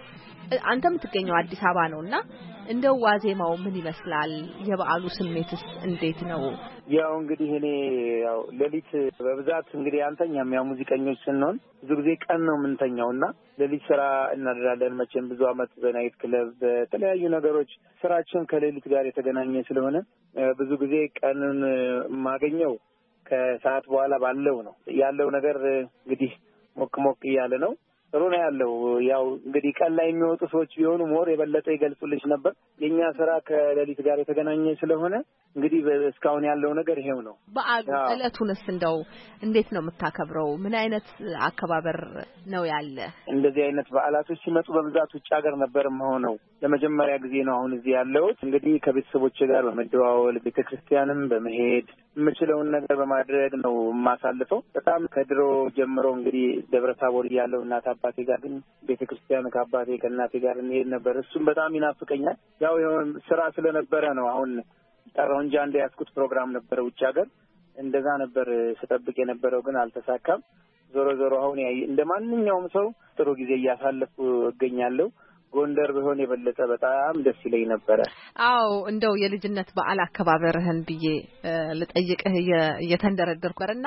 አንተ የምትገኘው አዲስ አበባ ነውና እንደው ዋዜማው ምን ይመስላል? የበዓሉ ስሜትስ እንዴት ነው? ያው እንግዲህ እኔ ያው ሌሊት በብዛት እንግዲህ አንተኛም ያው ሙዚቀኞች ስንሆን ብዙ ጊዜ ቀን ነው የምንተኛውና ሌሊት ስራ እናደራለን። መቼም ብዙ አመት በናይት ክለብ በተለያዩ ነገሮች ስራችን ከሌሊት ጋር የተገናኘ ስለሆነ ብዙ ጊዜ ቀንን የማገኘው ከሰዓት በኋላ ባለው ነው ያለው ነገር እንግዲህ ሞቅ ሞቅ እያለ ነው። ጥሩ ነው ያለው። ያው እንግዲህ ቀን ላይ የሚወጡ ሰዎች ቢሆኑ ሞር የበለጠ ይገልጹልሽ ነበር። የኛ ስራ ከሌሊት ጋር የተገናኘ ስለሆነ እንግዲህ እስካሁን ያለው ነገር ይሄው ነው። በዓሉ እለቱንስ እንደው እንዴት ነው የምታከብረው? ምን አይነት አከባበር ነው ያለ? እንደዚህ አይነት በዓላቶች ሲመጡ በብዛት ውጭ ሀገር ነበር የምሆነው። ለመጀመሪያ ጊዜ ነው አሁን እዚህ ያለሁት። እንግዲህ ከቤተሰቦቼ ጋር በመደዋወል ቤተክርስቲያንም በመሄድ የምችለውን ነገር በማድረግ ነው የማሳልፈው። በጣም ከድሮ ጀምሮ እንግዲህ ደብረታቦር ያለው እናት አባቴ ጋር ግን ቤተክርስቲያን ከአባቴ ከእናቴ ጋር እንሄድ ነበር። እሱም በጣም ይናፍቀኛል። ያው ስራ ስለነበረ ነው አሁን ጠራው እንጂ አንድ ያስኩት ፕሮግራም ነበር ውጭ ሀገር። እንደዛ ነበር ስጠብቅ የነበረው ግን አልተሳካም። ዞሮ ዞሮ አሁን እንደማንኛውም ሰው ጥሩ ጊዜ እያሳለፍኩ እገኛለሁ። ጎንደር ቢሆን የበለጠ በጣም ደስ ይለኝ ነበር። አዎ እንደው የልጅነት በዓል አከባበርህን ብዬ ልጠይቅህ እየተንደረደርኩ አይደልና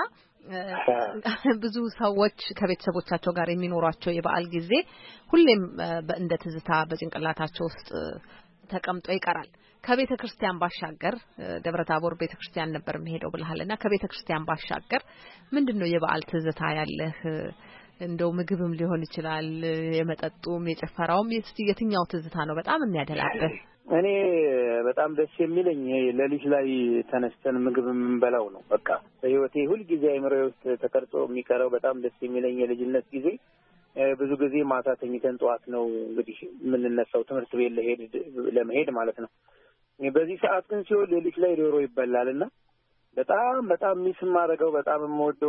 ብዙ ሰዎች ከቤተሰቦቻቸው ጋር የሚኖሯቸው የበዓል ጊዜ ሁሌም እንደ ትዝታ በጭንቅላታቸው ውስጥ ተቀምጦ ይቀራል። ከቤተ ክርስቲያን ባሻገር ደብረታቦር ቤተ ክርስቲያን ነበር የሚሄደው ብለሃልና ከቤተ ክርስቲያን ባሻገር ምንድነው የበዓል ትዝታ ያለህ? እንደው ምግብም ሊሆን ይችላል፣ የመጠጡም የጭፈራውም የትኛው ትዝታ ነው በጣም የሚያደላብህ? እኔ በጣም ደስ የሚለኝ ሌሊት ላይ ተነስተን ምግብ የምንበላው ነው። በቃ በህይወቴ ሁሉ ጊዜ አይምሮዬ ውስጥ ተቀርጾ የሚቀረው በጣም ደስ የሚለኝ የልጅነት ጊዜ ብዙ ጊዜ ማታ ተኝተን ጠዋት ነው እንግዲህ የምንነሳው ትምህርት ቤት ለሄድ ለመሄድ ማለት ነው። በዚህ ሰዓት ግን ሲሆን ሌሊት ላይ ዶሮ ይበላልና በጣም በጣም ሚስ የማደርገው በጣም የምወደው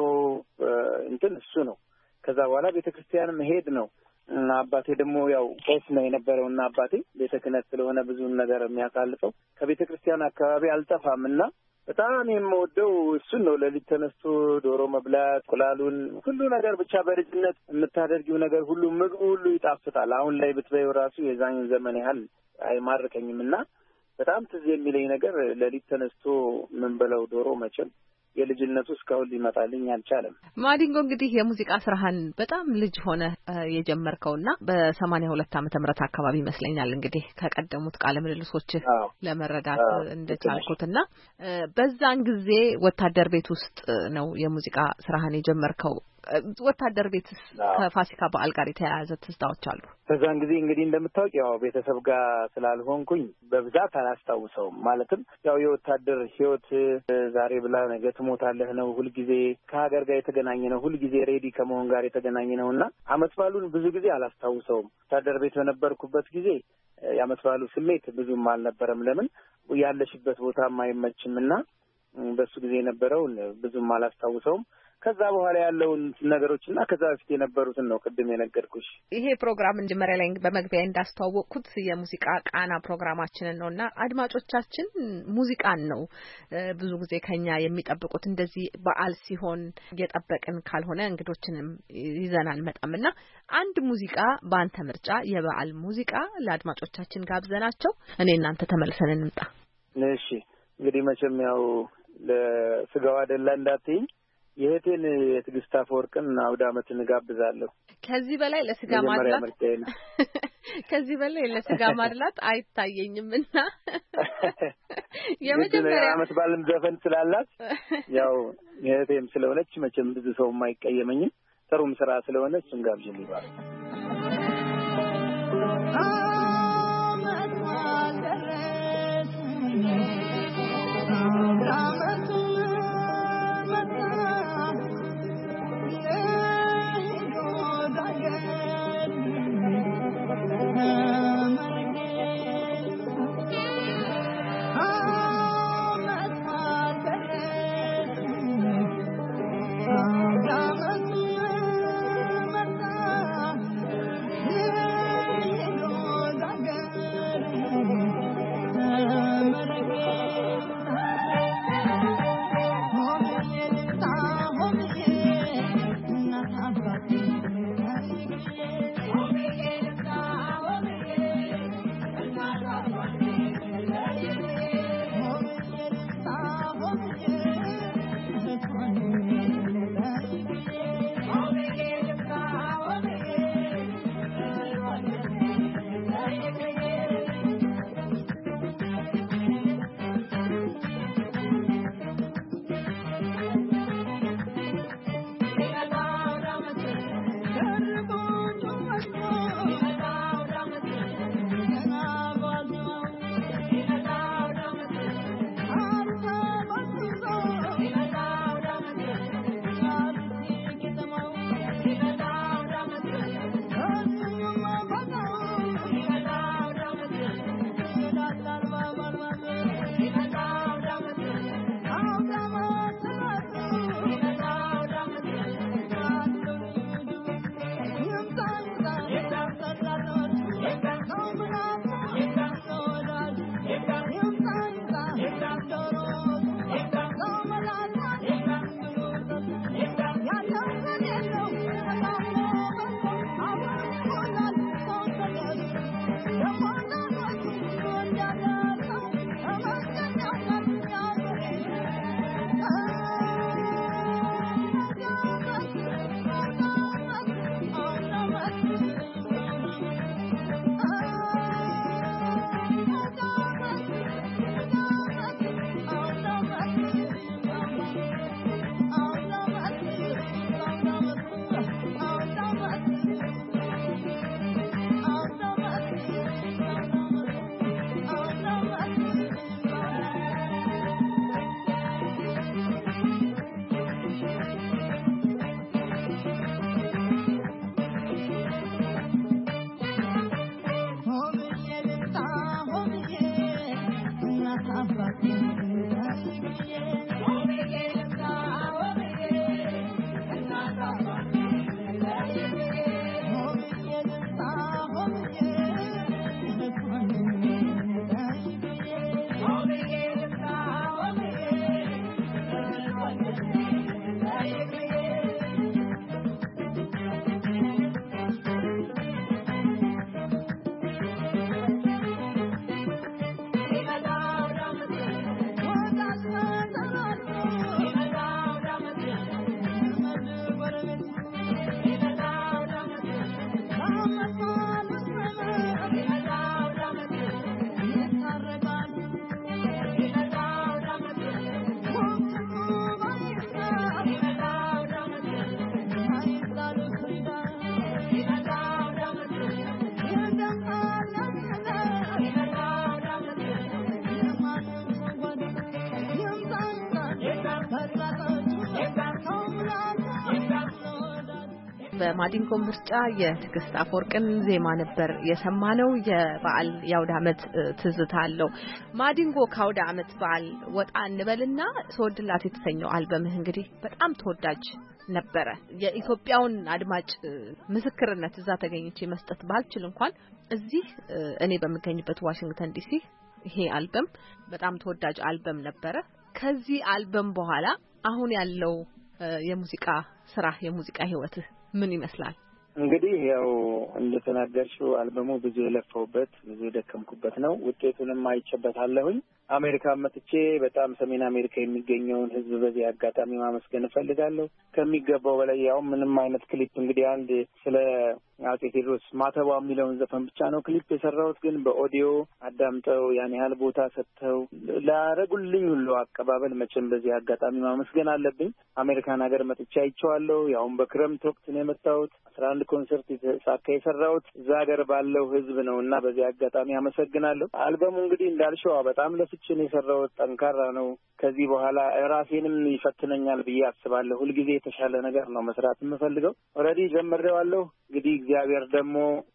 እንትን እሱ ነው። ከዛ በኋላ ቤተክርስቲያን መሄድ ነው። እና አባቴ ደግሞ ያው ቄስ ነው የነበረውና አባቴ ቤተ ክህነት ስለሆነ ብዙ ነገር የሚያሳልፈው ከቤተክርስቲያን አካባቢ አልጠፋምና በጣም የምወደው እሱን ነው። ሌሊት ተነስቶ ዶሮ መብላት፣ ቁላሉን ሁሉ ነገር ብቻ በልጅነት የምታደርጊው ነገር ሁሉ ምግቡ ሁሉ ይጣፍጣል። አሁን ላይ ብትበይው ራሱ የዛን ዘመን ያህል አይማርከኝምና በጣም ትዝ የሚለኝ ነገር ሌሊት ተነስቶ ምን በለው ዶሮ መቼም የልጅነቱ እስካሁን ሊመጣልኝ አልቻለም። ማዲንጎ እንግዲህ የሙዚቃ ስራህን በጣም ልጅ ሆነ የጀመርከውና በሰማንያ ሁለት ዓመተ ምህረት አካባቢ ይመስለኛል እንግዲህ ከቀደሙት ቃለ ምልልሶች ለመረዳት እንደቻልኩትና በዛን ጊዜ ወታደር ቤት ውስጥ ነው የሙዚቃ ስራህን የጀመርከው። ወታደር ቤትስ ከፋሲካ በዓል ጋር የተያያዘ ትዝታዎች አሉ? በዛን ጊዜ እንግዲህ እንደምታውቅ ያው ቤተሰብ ጋር ስላልሆንኩኝ በብዛት አላስታውሰውም። ማለትም ያው የወታደር ህይወት ዛሬ ብላ ነገ ትሞታለህ ነው። ሁልጊዜ ከሀገር ጋር የተገናኘ ነው። ሁልጊዜ ሬዲ ከመሆን ጋር የተገናኘ ነውና አመት በዓሉን ብዙ ጊዜ አላስታውሰውም። ወታደር ቤት በነበርኩበት ጊዜ የአመት በዓሉ ስሜት ብዙም አልነበረም። ለምን ያለሽበት ቦታም አይመችምና በሱ ጊዜ የነበረውን ብዙም አላስታውሰውም። ከዛ በኋላ ያለውን ነገሮችና ከዛ በፊት የነበሩትን ነው ቅድም የነገርኩሽ። ይሄ ፕሮግራም መጀመሪያ ላይ በመግቢያ እንዳስተዋወቅኩት የሙዚቃ ቃና ፕሮግራማችንን ነውና አድማጮቻችን ሙዚቃን ነው ብዙ ጊዜ ከኛ የሚጠብቁት። እንደዚህ በዓል ሲሆን እየጠበቅን ካልሆነ እንግዶችንም ይዘናል መጣምና አንድ ሙዚቃ በአንተ ምርጫ የበዓል ሙዚቃ ለአድማጮቻችን ጋብዘናቸው እኔ እናንተ ተመልሰን እንምጣ። እሺ እንግዲህ መቼም ያው ለስጋዋ ደላ እንዳትይኝ የእህቴን የትዕግስት አፈወርቅን አውደ ዓመትን ጋብዛለሁ። ከዚህ በላይ ለስጋ ማድላት ከዚህ በላይ ለስጋ ማድላት አይታየኝምና የመጀመሪያ ዓመት ባለም ዘፈን ስላላት ያው የእህቴም ስለሆነች መቼም ብዙ ሰው የማይቀየመኝም ጥሩም ስራ ስለሆነ እሱን ጋብዥልኝ ይባላል። በማዲንጎ ምርጫ የትዕግስት አፈወርቅን ዜማ ነበር የሰማነው። የበዓል የአውደ ዓመት ትዝታ አለው። ማዲንጎ ከአውደ ዓመት በዓል ወጣ እንበልና ተወድላት የተሰኘው አልበምህ እንግዲህ በጣም ተወዳጅ ነበረ። የኢትዮጵያውን አድማጭ ምስክርነት እዛ ተገኝቼ መስጠት ባልችል እንኳን እዚህ እኔ በመገኝበት ዋሽንግተን ዲሲ ይሄ አልበም በጣም ተወዳጅ አልበም ነበረ። ከዚህ አልበም በኋላ አሁን ያለው የሙዚቃ ስራ የሙዚቃ ህይወት ምን ይመስላል? እንግዲህ ያው እንደተናገርሽው አልበሙ ብዙ የለፈውበት ብዙ የደከምኩበት ነው። ውጤቱንም አይቼበታለሁኝ። አሜሪካ መጥቼ በጣም ሰሜን አሜሪካ የሚገኘውን ህዝብ በዚህ አጋጣሚ ማመስገን እፈልጋለሁ። ከሚገባው በላይ ያው ምንም አይነት ክሊፕ እንግዲህ አንድ ስለ አጼ ቴዎድሮስ ማተባ የሚለውን ዘፈን ብቻ ነው ክሊፕ የሰራሁት፣ ግን በኦዲዮ አዳምጠው ያን ያህል ቦታ ሰጥተው ላረጉልኝ ሁሉ አቀባበል መቼም በዚህ አጋጣሚ ማመስገን አለብኝ። አሜሪካን ሀገር መጥቼ አይቼዋለሁ። ያውም በክረምት ወቅት ነው የመጣሁት። አስራ አንድ ኮንሰርት የተሳካ የሰራሁት እዛ ሀገር ባለው ህዝብ ነው እና በዚህ አጋጣሚ አመሰግናለሁ። አልበሙ እንግዲህ እንዳልሽው በጣም ለፍችን የሰራሁት ጠንካራ ነው። ከዚህ በኋላ ራሴንም ይፈትነኛል ብዬ አስባለሁ። ሁልጊዜ የተሻለ ነገር ነው መስራት የምፈልገው። ኦልሬዲ ጀምሬዋለሁ። እንግዲህ እግዚአብሔር ደግሞ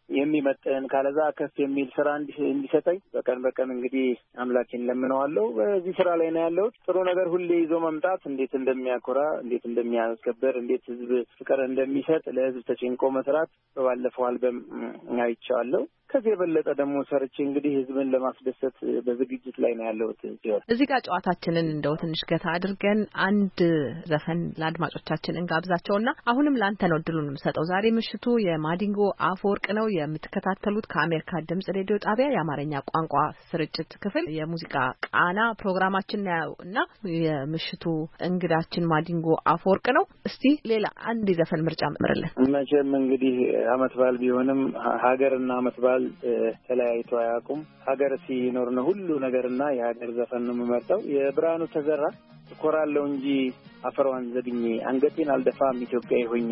የሚመጥን ካለዛ ከፍ የሚል ስራ እንዲሰጠኝ በቀን በቀን እንግዲህ አምላኬን ለምነዋለሁ። በዚህ ስራ ላይ ነው ያለሁት። ጥሩ ነገር ሁሌ ይዞ መምጣት እንዴት እንደሚያኮራ፣ እንዴት እንደሚያስከብር፣ እንዴት ህዝብ ፍቅር እንደሚሰጥ፣ ለህዝብ ተጨንቆ መስራት በባለፈው አልበም አይቼዋለሁ። ከዚህ የበለጠ ደግሞ ሰርቼ እንግዲህ ህዝብን ለማስደሰት በዝግጅት ላይ ነው ያለሁት። እዚህ ጋር ጨዋታችንን እንደው ትንሽ ገታ አድርገን አንድ ዘፈን ለአድማጮቻችን እንጋብዛቸውና አሁንም ላንተ ነው እድሉን የምሰጠው። ዛሬ ምሽቱ የማዲንጎ አፈወርቅ ነው የምትከታተሉት ከአሜሪካ ድምጽ ሬዲዮ ጣቢያ የአማርኛ ቋንቋ ስርጭት ክፍል የሙዚቃ ቃና ፕሮግራማችን ነው እና የምሽቱ እንግዳችን ማዲንጎ አፈወርቅ ነው። እስቲ ሌላ አንድ ዘፈን ምርጫ ምርልን። መቼም እንግዲህ አመት በዓል ቢሆንም ሀገርና አመት በዓል ተለያይቶ አያውቁም። ሀገር ሲኖር ነው ሁሉ ነገርና የሀገር ዘፈን ነው የምመርጠው። የብርሃኑ ተዘራ እኮራለሁ እንጂ አፈሯን ዘግኜ አንገቴን አልደፋም ኢትዮጵያዊ ሆኜ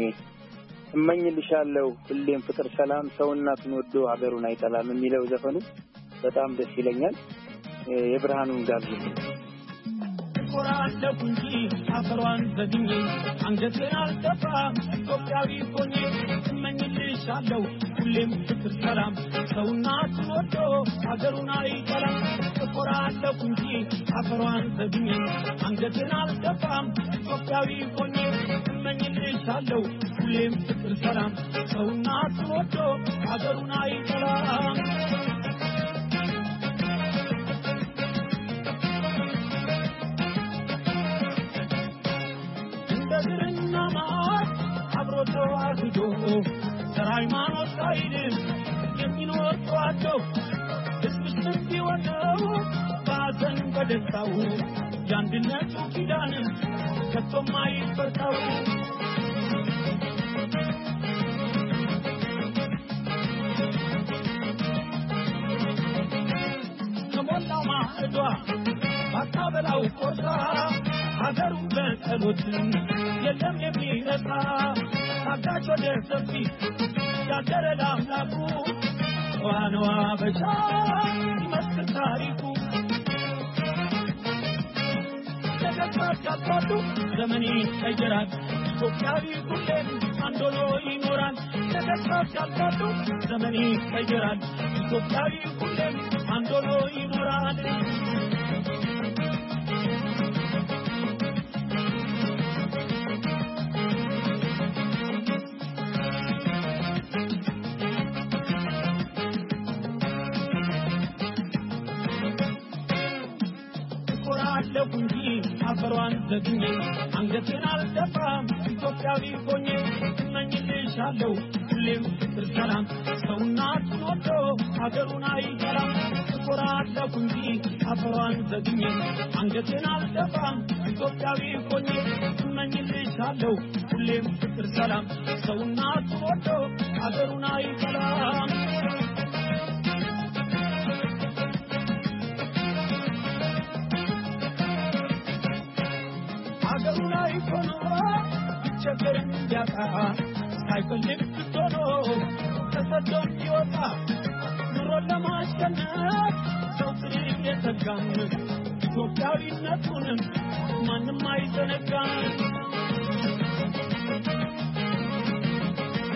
እመኝልሻለሁ ሁሌም ፍቅር ሰላም ሰው እናቱን ወዶ ሀገሩን አይጠላም የሚለው ዘፈኑ በጣም ደስ ይለኛል። የብርሃኑን ጋብዙ። እኮራለሁ እንጂ አፈሯን ዘግኜ አንገቴን አልደፋም ኢትዮጵያዊ ሆኜ እመኝልሻለሁ ሁሌም ፍቅር ሰላም ሰው እናቱን ወዶ ሀገሩን አይጠላም። እኮራለሁ እንጂ አፈሯን ዘግኜ አንገቴን አልደፋም ኢትዮጵያዊ ሆኜ እመኝልሻለሁ ሁሌም ፍቅር ሰላም ሰው እናቱን ወዶ ሀገሩን አይጠላም። እንደግርና ማር አብሮቶ አርዶ ሃይማኖት ሳይል የሚኖር ተዋዶ ህዝብ ሲወደው ባዘን በደስታው የአንድነቱ ኪዳን ከቶም አይፈታው። ከሞላው ማዕዷ ባታበላው ቆርሳ ሀገሩን በጸሎት የለም የሚረሳ ታጋች ወደ ሰፊ ያደረላ አምላኩ ዋናዋ በቻ ይመስል ታሪኩ ተገፋት ያባዱ ዘመኔ ቀየራል ኢትዮጵያዊ ሁሌም አንድ ሆኖ ይኖራል። ተገፋት ያባዱ ዘመኔ ቀየራል ኢትዮጵያዊ ሁሌም አንድ ሆኖ ይኖራል። እንጂ አፈሯን ዘግኜ አንገቴን አልደፋም ኢትዮጵያዊ ሆኜ እመኝልሻለሁ ሁሌም ፍቅር ሰላም ሰው እናቱን ወዶ ሀገሩን አይጠላም። እኮራለሁ እንጂ አፈሯን ዘግኜ አንገቴን አልደፋም ኢትዮጵያዊ ሆኜ እመኝልሻለሁ ሁሌም ፍቅር ሰላም ሰው እናቱን ወዶ ሀገሩን አይጠላም። ሀገሩን አይኮኖ ቢቸገርም ቢያጣ ሳይፈልግ ስትሆኖ ተሰዶ ይወጣ ኑሮን ለማሸነፍ ሰው ፍሬ የተጋም ኢትዮጵያዊነቱንም ማንም አይዘነጋም።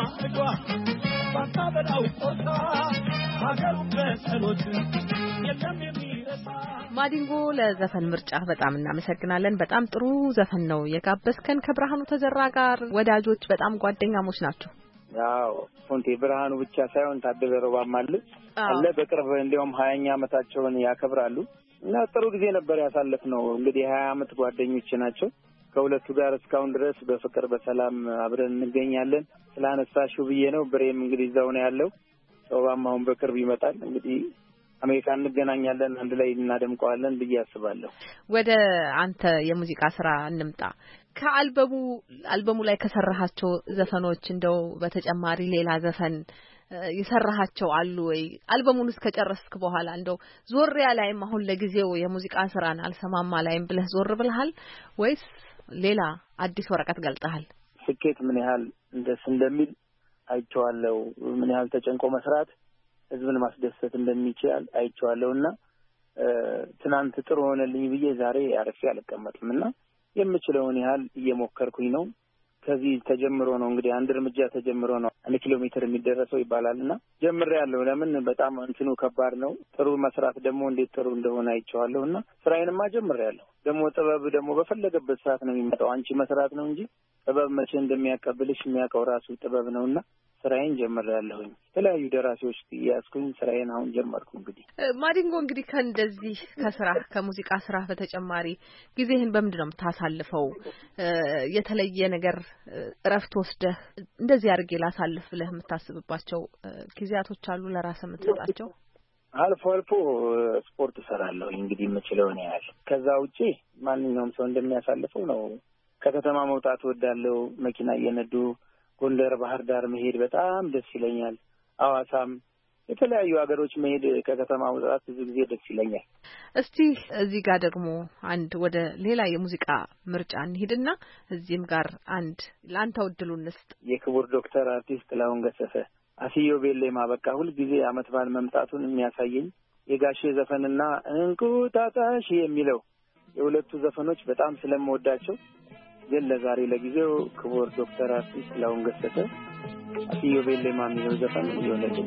ማዕዷ ባታበላው ቆርሳ ሀገሩን በጸሎት የለም የሚረሳ። ማዲንጎ ለዘፈን ምርጫ በጣም እናመሰግናለን። በጣም ጥሩ ዘፈን ነው የጋበዝከን። ከብርሃኑ ተዘራ ጋር ወዳጆች፣ በጣም ጓደኛሞች ናቸው። ያው ፎንቴ ብርሃኑ ብቻ ሳይሆን ታደለ ሮባም አለ አለ በቅርብ እንዲያውም ሀያኛ ዓመታቸውን ያከብራሉ እና ጥሩ ጊዜ ነበር ያሳለፍነው። እንግዲህ ሀያ ዓመት ጓደኞች ናቸው። ከሁለቱ ጋር እስካሁን ድረስ በፍቅር በሰላም አብረን እንገኛለን። ስላነሳሽው ብዬ ነው። ብሬም እንግዲህ እዛው ነው ያለው። ሮባም አሁን በቅርብ ይመጣል። እንግዲህ አሜሪካ እንገናኛለን፣ አንድ ላይ እናደምቀዋለን ብዬ አስባለሁ። ወደ አንተ የሙዚቃ ስራ እንምጣ። ከአልበሙ አልበሙ ላይ ከሰራሃቸው ዘፈኖች እንደው በተጨማሪ ሌላ ዘፈን ይሰራሃቸው አሉ ወይ? አልበሙን እስከጨረስክ በኋላ እንደው ዞርያ ላይም አሁን ለጊዜው የሙዚቃ ስራን አልሰማማ ላይም ብለህ ዞር ብለሃል ወይስ ሌላ አዲስ ወረቀት ገልጠሃል? ስኬት ምን ያህል እንደስ እንደሚል አይቼዋለሁ። ምን ያህል ተጨንቆ መስራት ህዝብን ማስደሰት እንደሚችል አይቼዋለሁና ትናንት ጥሩ ሆነልኝ ብዬ ዛሬ አርፌ አልቀመጥምና የምችለውን ያህል እየሞከርኩኝ ነው። ከዚህ ተጀምሮ ነው እንግዲህ አንድ እርምጃ ተጀምሮ ነው አንድ ኪሎ ሜትር የሚደረሰው ይባላልና ጀምሬያለሁ። ለምን በጣም እንትኑ ከባድ ነው። ጥሩ መስራት ደግሞ እንዴት ጥሩ እንደሆነ አይቼዋለሁና ስራዬንማ ጀምሬያለሁ። ደግሞ ጥበብ ደግሞ በፈለገበት ሰዓት ነው የሚመጣው። አንቺ መስራት ነው እንጂ ጥበብ መቼ እንደሚያቀብልሽ የሚያውቀው ራሱ ጥበብ ነውና ስራዬን ጀምሬያለሁኝ። የተለያዩ ደራሲዎች ያስኩኝ ስራዬን አሁን ጀመርኩ። እንግዲህ ማዲንጎ እንግዲህ ከእንደዚህ ከስራ ከሙዚቃ ስራ በተጨማሪ ጊዜህን በምንድን ነው የምታሳልፈው? የተለየ ነገር እረፍት ወስደህ እንደዚህ አድርጌ ላሳልፍ ብለህ የምታስብባቸው ጊዜያቶች አሉ ለራስህ የምትሰጣቸው? አልፎ አልፎ ስፖርት እሰራለሁ እንግዲህ የምችለውን ያህል። ከዛ ውጪ ማንኛውም ሰው እንደሚያሳልፈው ነው። ከከተማ መውጣት እወዳለሁ። መኪና እየነዱ ጎንደር፣ ባህር ዳር መሄድ በጣም ደስ ይለኛል። አዋሳም የተለያዩ ሀገሮች መሄድ ከከተማ መውጣት ብዙ ጊዜ ደስ ይለኛል። እስቲ እዚህ ጋር ደግሞ አንድ ወደ ሌላ የሙዚቃ ምርጫ እንሂድና እዚህም ጋር አንድ ላንተ እድሉ እንስጥ። የክቡር ዶክተር አርቲስት ጥላሁን ገሰሰ አስዮ ቤሌማ በቃ ሁል ጊዜ አመት በዓል መምጣቱን የሚያሳየኝ የጋሼ ዘፈንና እንቁጣጣሽ የሚለው የሁለቱ ዘፈኖች በጣም ስለምወዳቸው ግን ለዛሬ ለጊዜው ክቡር ዶክተር አርቲስት ጥላሁን ገሰሰ አስዮ ቤሌማ የሚለው ዘፈን ይወለድ።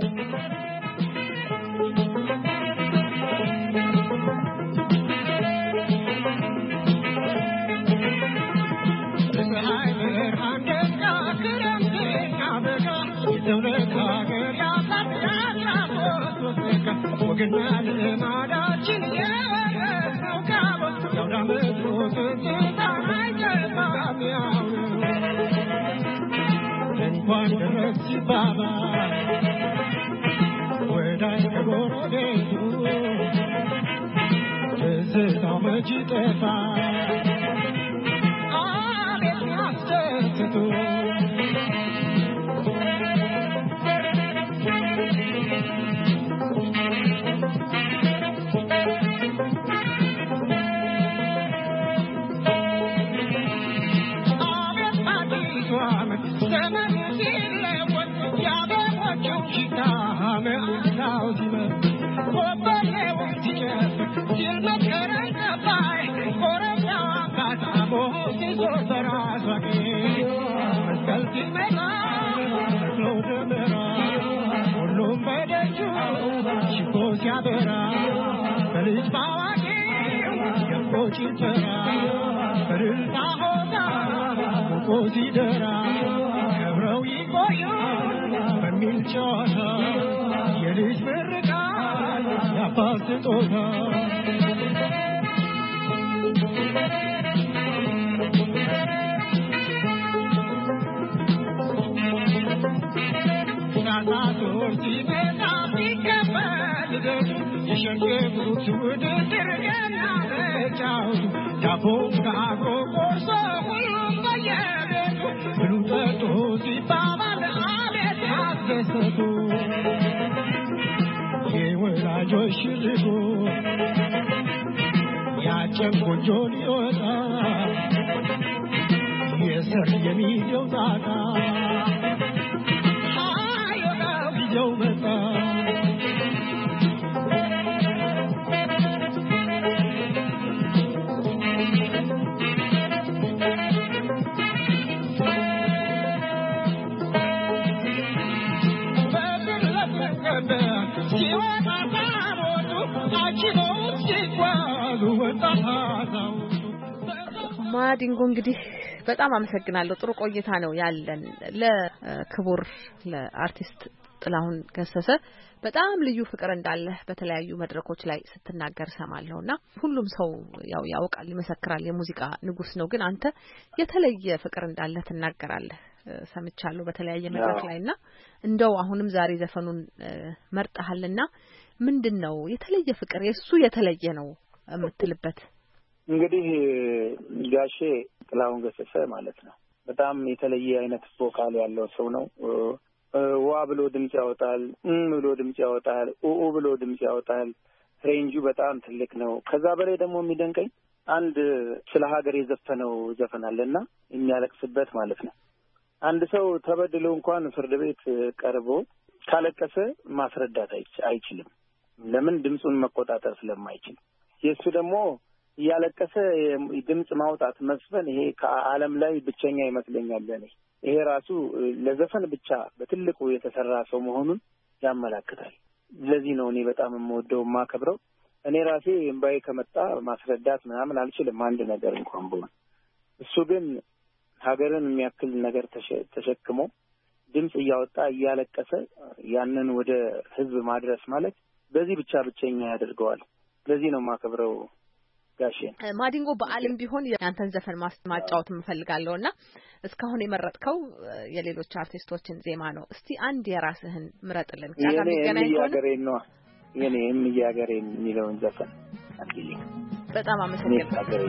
ማዲንጎ እንግዲህ በጣም አመሰግናለሁ። ጥሩ ቆይታ ነው ያለን። ለክቡር ለአርቲስት ጥላሁን ገሰሰ በጣም ልዩ ፍቅር እንዳለ በተለያዩ መድረኮች ላይ ስትናገር ሰማለሁና ሁሉም ሰው ያው ያውቃል ይመሰክራል የሙዚቃ ንጉስ ነው። ግን አንተ የተለየ ፍቅር እንዳለ ትናገራለህ ሰምቻለሁ በተለያየ መድረክ ላይና እንደው አሁንም ዛሬ ዘፈኑን መርጠሃልና ምንድነው የተለየ ፍቅር የሱ የተለየ ነው የምትልበት? እንግዲህ ጋሼ ጥላሁን ገሰሰ ማለት ነው በጣም የተለየ አይነት ቮካል ያለው ሰው ነው። ዋ ብሎ ድምጽ ያወጣል፣ እም ብሎ ድምጽ ያወጣል፣ ኡኡ ብሎ ድምጽ ያወጣል። ሬንጁ በጣም ትልቅ ነው። ከዛ በላይ ደግሞ የሚደንቀኝ አንድ ስለ ሀገር የዘፈነው ዘፈናልና የሚያለቅስበት ማለት ነው። አንድ ሰው ተበድሎ እንኳን ፍርድ ቤት ቀርቦ ካለቀሰ ማስረዳት አይችልም። ለምን? ድምጹን መቆጣጠር ስለማይችል። የሱ ደግሞ ያለቀሰ ድምጽ ማውጣት መስፈን ይሄ ከዓለም ላይ ብቸኛ ይመስለኛል ለኔ። ይሄ ራሱ ለዘፈን ብቻ በትልቁ የተሰራ ሰው መሆኑን ያመለክታል። ለዚህ ነው እኔ በጣም የምወደው የማከብረው። እኔ ራሴ እምባዬ ከመጣ ማስረዳት ምናምን አልችልም አንድ ነገር እንኳን ቢሆን። እሱ ግን ሀገርን የሚያክል ነገር ተሸክሞ ድምጽ እያወጣ እያለቀሰ ያንን ወደ ህዝብ ማድረስ ማለት በዚህ ብቻ ብቸኛ ያደርገዋል። ለዚህ ነው የማከብረው ጋሼን። ማዲንጎ በዓለም ቢሆን ያንተን ዘፈን ማጫወት እንፈልጋለውና እስካሁን የመረጥከው የሌሎች አርቲስቶችን ዜማ ነው። እስቲ አንድ የራስህን ምረጥልን። ያጋም ይገናኝ ነው የኔ የሚያገሬን የሚለውን ዘፈን አድርጊልኝ። በጣም አመሰግናለሁ።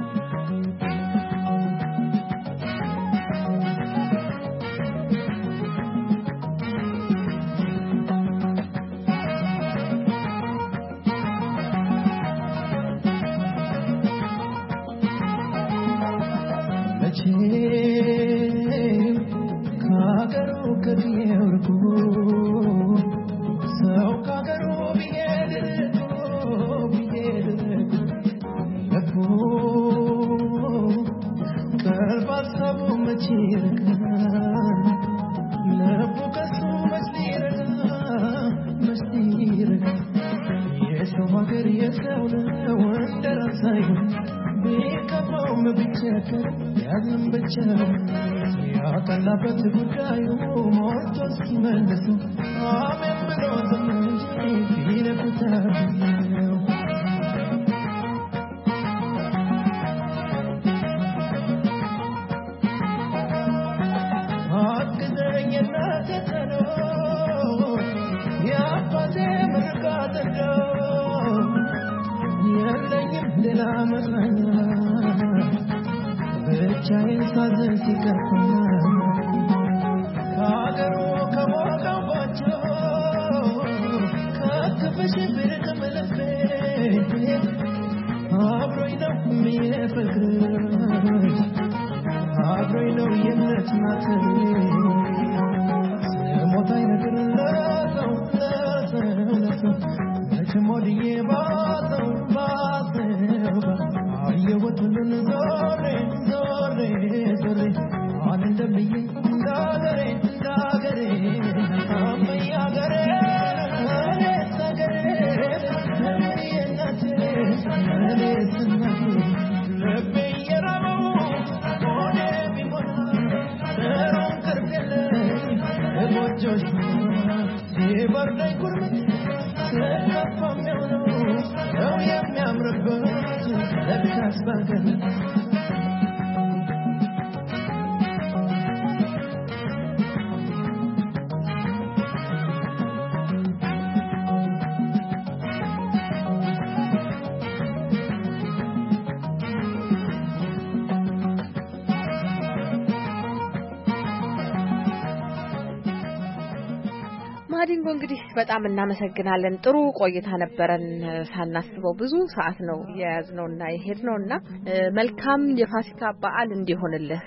ማዲንጎ እንግዲህ በጣም እናመሰግናለን። ጥሩ ቆይታ ነበረን። ሳናስበው ብዙ ሰዓት ነው የያዝነውና የሄድነውና መልካም የፋሲካ በዓል እንዲሆንልህ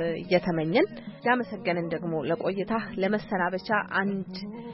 እየተመኘን ያመሰገንን ደግሞ ለቆይታ ለመሰናበቻ አንድ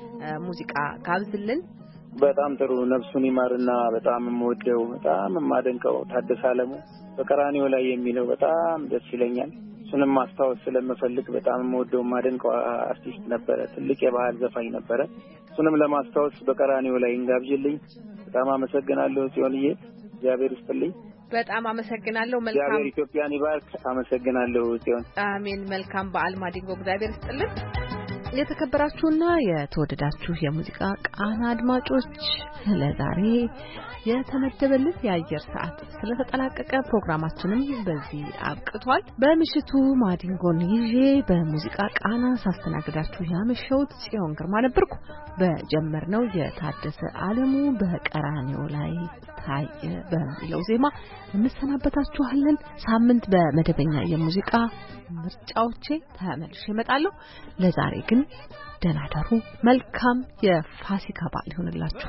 ሙዚቃ ጋብዝልን። በጣም ጥሩ። ነፍሱን ይማርና በጣም የምወደው በጣም የማደንቀው ታደሰ አለሙ በቀራኒዮ ላይ የሚለው በጣም ደስ ይለኛል። እሱንም ማስታወስ ስለምፈልግ በጣም የምወደው የማደንቀው አርቲስት ነበረ። ትልቅ የባህል ዘፋኝ ነበረ። እሱንም ለማስታወስ በቀራኒዮ ላይ እንጋብዥልኝ። በጣም አመሰግናለሁ ጽዮንዬ። እግዚአብሔር ይስጥልኝ። በጣም አመሰግናለሁ። መልካም እግዚአብሔር ኢትዮጵያን ይባርክ። አመሰግናለሁ ጽዮን። አሜን። መልካም በዓል ማዲንጎ። እግዚአብሔር ይስጥልን። የተከበራችሁና የተወደዳችሁ የሙዚቃ ቃና አድማጮች ለዛሬ የተመደበልን የአየር ሰዓት ስለተጠናቀቀ ፕሮግራማችንም በዚህ አብቅቷል። በምሽቱ ማዲንጎን ይዤ በሙዚቃ ቃና ሳስተናግዳችሁ ያመሸሁት ጽዮን ግርማ ነበርኩ። በጀመርነው የታደሰ ዓለሙ በቀራኔው ላይ ታየ በሚለው ዜማ እንሰናበታችኋለን። ሳምንት በመደበኛ የሙዚቃ ምርጫዎቼ ተመልሼ እመጣለሁ። ለዛሬ ግን ደህና ደሩ። መልካም የፋሲካ በዓል ይሁንላችሁ።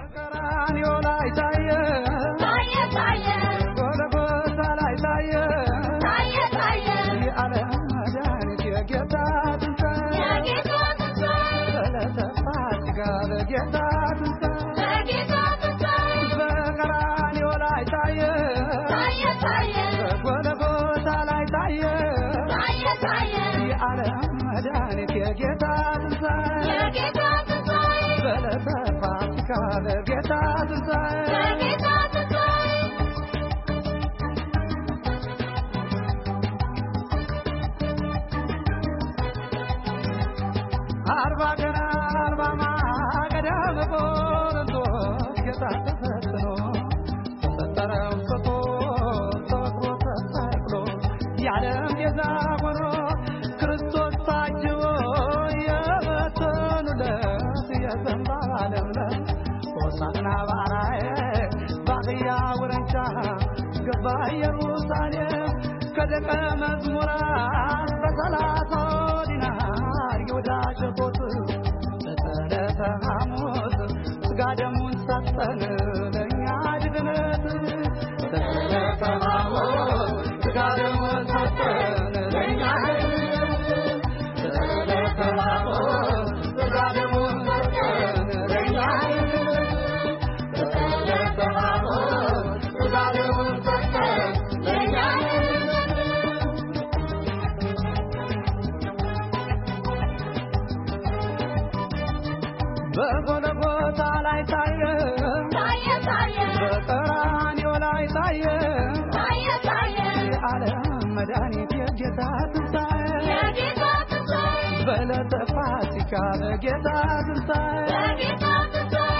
ከደቀ መዝሙራን በሰላሳ ዲናር ይወዳጅ ቦት በሰለተ ሐሙስ ስጋ ደሙን ሰጠን ለእኛ ድነት በሰለተ ሐሙስ ስጋ ደሙን ሰጠን ለእኛ ድነት በሰለተ ሐሙስ ስጋ ደሙን ሰጠን ለእኛ ድነት በሰለተ ሐሙስ ስጋ ደሙን ሰጠን ለእኛ በጎልጎታ ላይ ታየ ታየ ታየ በቀራንዮ ላይ ታየ ታየ ታየ የዓለም መድኃኒት የጌታ ትንሣኤ የጌታ ትንሣኤ በዕለተ ፋሲካ በጌታ ትንሣኤ በጌታ ትንሣኤ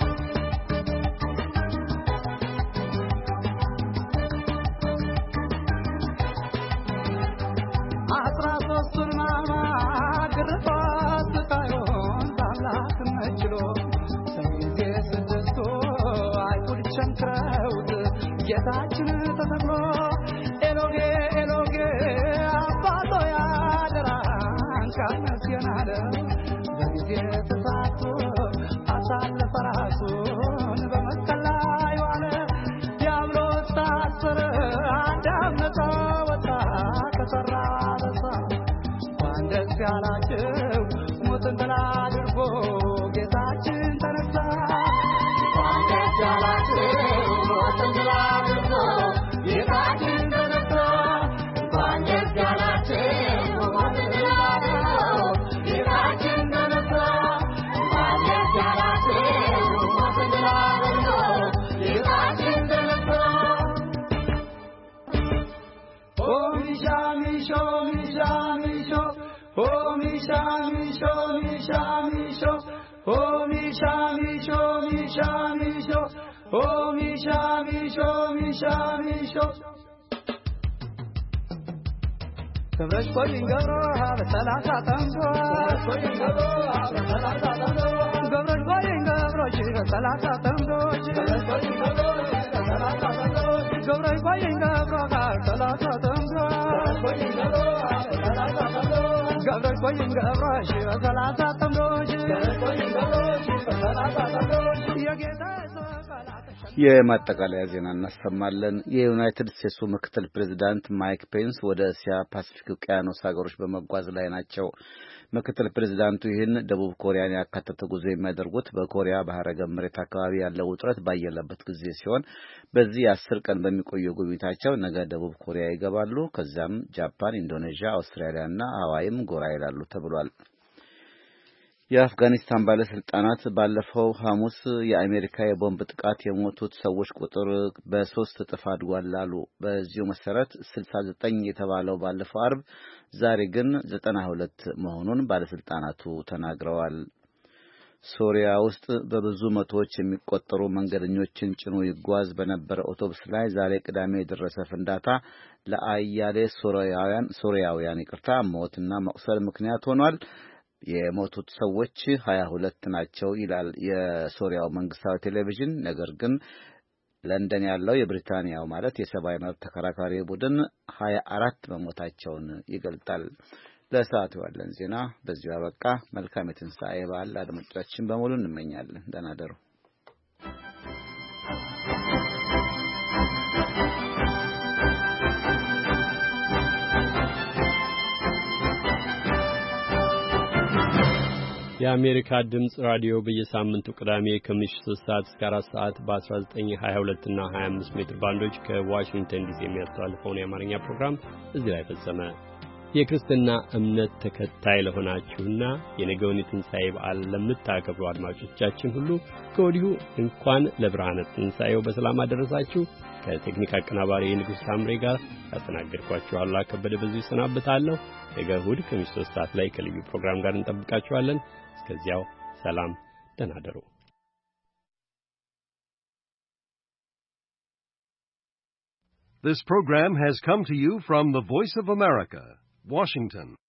አስራ ሦስቱን ሕማማት ግርፋት ስቃዩን በአምላክ መችሎ በጊዜ ስድስቱ አይሁድ ቸንክረውት ጌታችን ተሰቅሎ ኤሎጌ ኤሎጌ አባቶ ያደራን ካነስየን አለ። በጊዜ ተሳቶ አሳለፈ ራሱን በመስቀል ላይ ዋለ። ዲያብሎስ ታሰረ አዳም ነፃ ወጣ ከሠራ በሳ እንኳን ደስ ያላችሁ ሞትን ድል አድርጎ ጌታችን ተነሳ። እንኳን ደስ ያላችሁ ሞትን ድል አድርጎ ጌታችን ተነሳ። እንኳን ደስ ያላችሁ ሞትን ድል አድርጎ ጌታችን ተነሳ። እንኳን ደስ ያላችሁ ሞትን ድል አድርጎ ጌታችን ተነሳ። ኦ ሚሻ ሚሾ ሚሻ ሚሾ ኦ ሚሻ ሚሾ ሚሻ ሚሾ ኦ ሚሻ ሚሾ ሚሻ ሚሾ ኦ ሚሻ ሚሾ ሚሻ ሚሾ ገብረሽ ቆይኝ ገብሮ በሰላሳ ጠምዶ ገብረሽ ቆይኝ ገብሮች በሰላሳ ጠምዶች ገብረሽ ቆይኝ ገብሮ በሰላሳ ጠምዶ ገብረሽ ቆይኝ ገብሮች በሰላሳ ጠምዶች የጌታ የማጠቃለያ ዜና እናሰማለን። የዩናይትድ ስቴትሱ ምክትል ፕሬዚዳንት ማይክ ፔንስ ወደ እስያ ፓሲፊክ ውቅያኖስ ሀገሮች በመጓዝ ላይ ናቸው። ምክትል ፕሬዚዳንቱ ይህን ደቡብ ኮሪያን ያካተተ ጉዞ የሚያደርጉት በኮሪያ ባህረ ገብ መሬት አካባቢ ያለው ውጥረት ባየለበት ጊዜ ሲሆን በዚህ አስር ቀን በሚቆየው ጉብኝታቸው ነገ ደቡብ ኮሪያ ይገባሉ። ከዚያም ጃፓን፣ ኢንዶኔዥያ፣ አውስትራሊያና ሀዋይም ጎራ ይላሉ ተብሏል። የአፍጋኒስታን ባለስልጣናት ባለፈው ሐሙስ የአሜሪካ የቦምብ ጥቃት የሞቱት ሰዎች ቁጥር በሶስት እጥፍ አድጓል አሉ። በዚሁ መሰረት ስልሳ ዘጠኝ የተባለው ባለፈው አርብ፣ ዛሬ ግን ዘጠና ሁለት መሆኑን ባለስልጣናቱ ተናግረዋል። ሶሪያ ውስጥ በብዙ መቶዎች የሚቆጠሩ መንገደኞችን ጭኖ ይጓዝ በነበረ አውቶቡስ ላይ ዛሬ ቅዳሜ የደረሰ ፍንዳታ ለአያሌ ሶሪያውያን ሶሪያውያን ይቅርታ ሞትና መቁሰል ምክንያት ሆኗል። የሞቱት ሰዎች ሀያ ሁለት ናቸው ይላል የሶሪያው መንግስታዊ ቴሌቪዥን። ነገር ግን ለንደን ያለው የብሪታንያው ማለት የሰብአዊ መብት ተከራካሪ ቡድን ሀያ አራት መሞታቸውን ይገልጣል። ለሰዓቱ ያለን ዜና በዚሁ አበቃ። መልካም የትንሣኤ በዓል አድማጮቻችን በሙሉ እንመኛለን። ደህና እደሩ። የአሜሪካ ድምጽ ራዲዮ በየሳምንቱ ቅዳሜ ከምሽቱ ሶስት ሰዓት እስከ አራት ሰዓት በ19፣ ሀያ ሁለት እና ሀያ አምስት ሜትር ባንዶች ከዋሽንግተን ዲሲ የሚያስተላልፈውን የአማርኛ ፕሮግራም እዚህ ላይ ፈጸመ። የክርስትና እምነት ተከታይ ለሆናችሁና የነገውን የትንሣኤ በዓል ለምታከብሩ አድማጮቻችን ሁሉ ከወዲሁ እንኳን ለብርሃነ ትንሣኤው በሰላም አደረሳችሁ። ከቴክኒክ አቀናባሪ ንጉሥ ታምሬ ጋር ያስተናገድኳችሁ አሉላ ከበደ በዚሁ እሰናበታለሁ። ነገ እሑድ ከምሽቱ ሶስት ሰዓት ላይ ከልዩ ፕሮግራም ጋር እንጠብቃችኋለን። እስከዚያው ሰላም፣ ደህና እደሩ። This program has come to you from the Voice of America, Washington.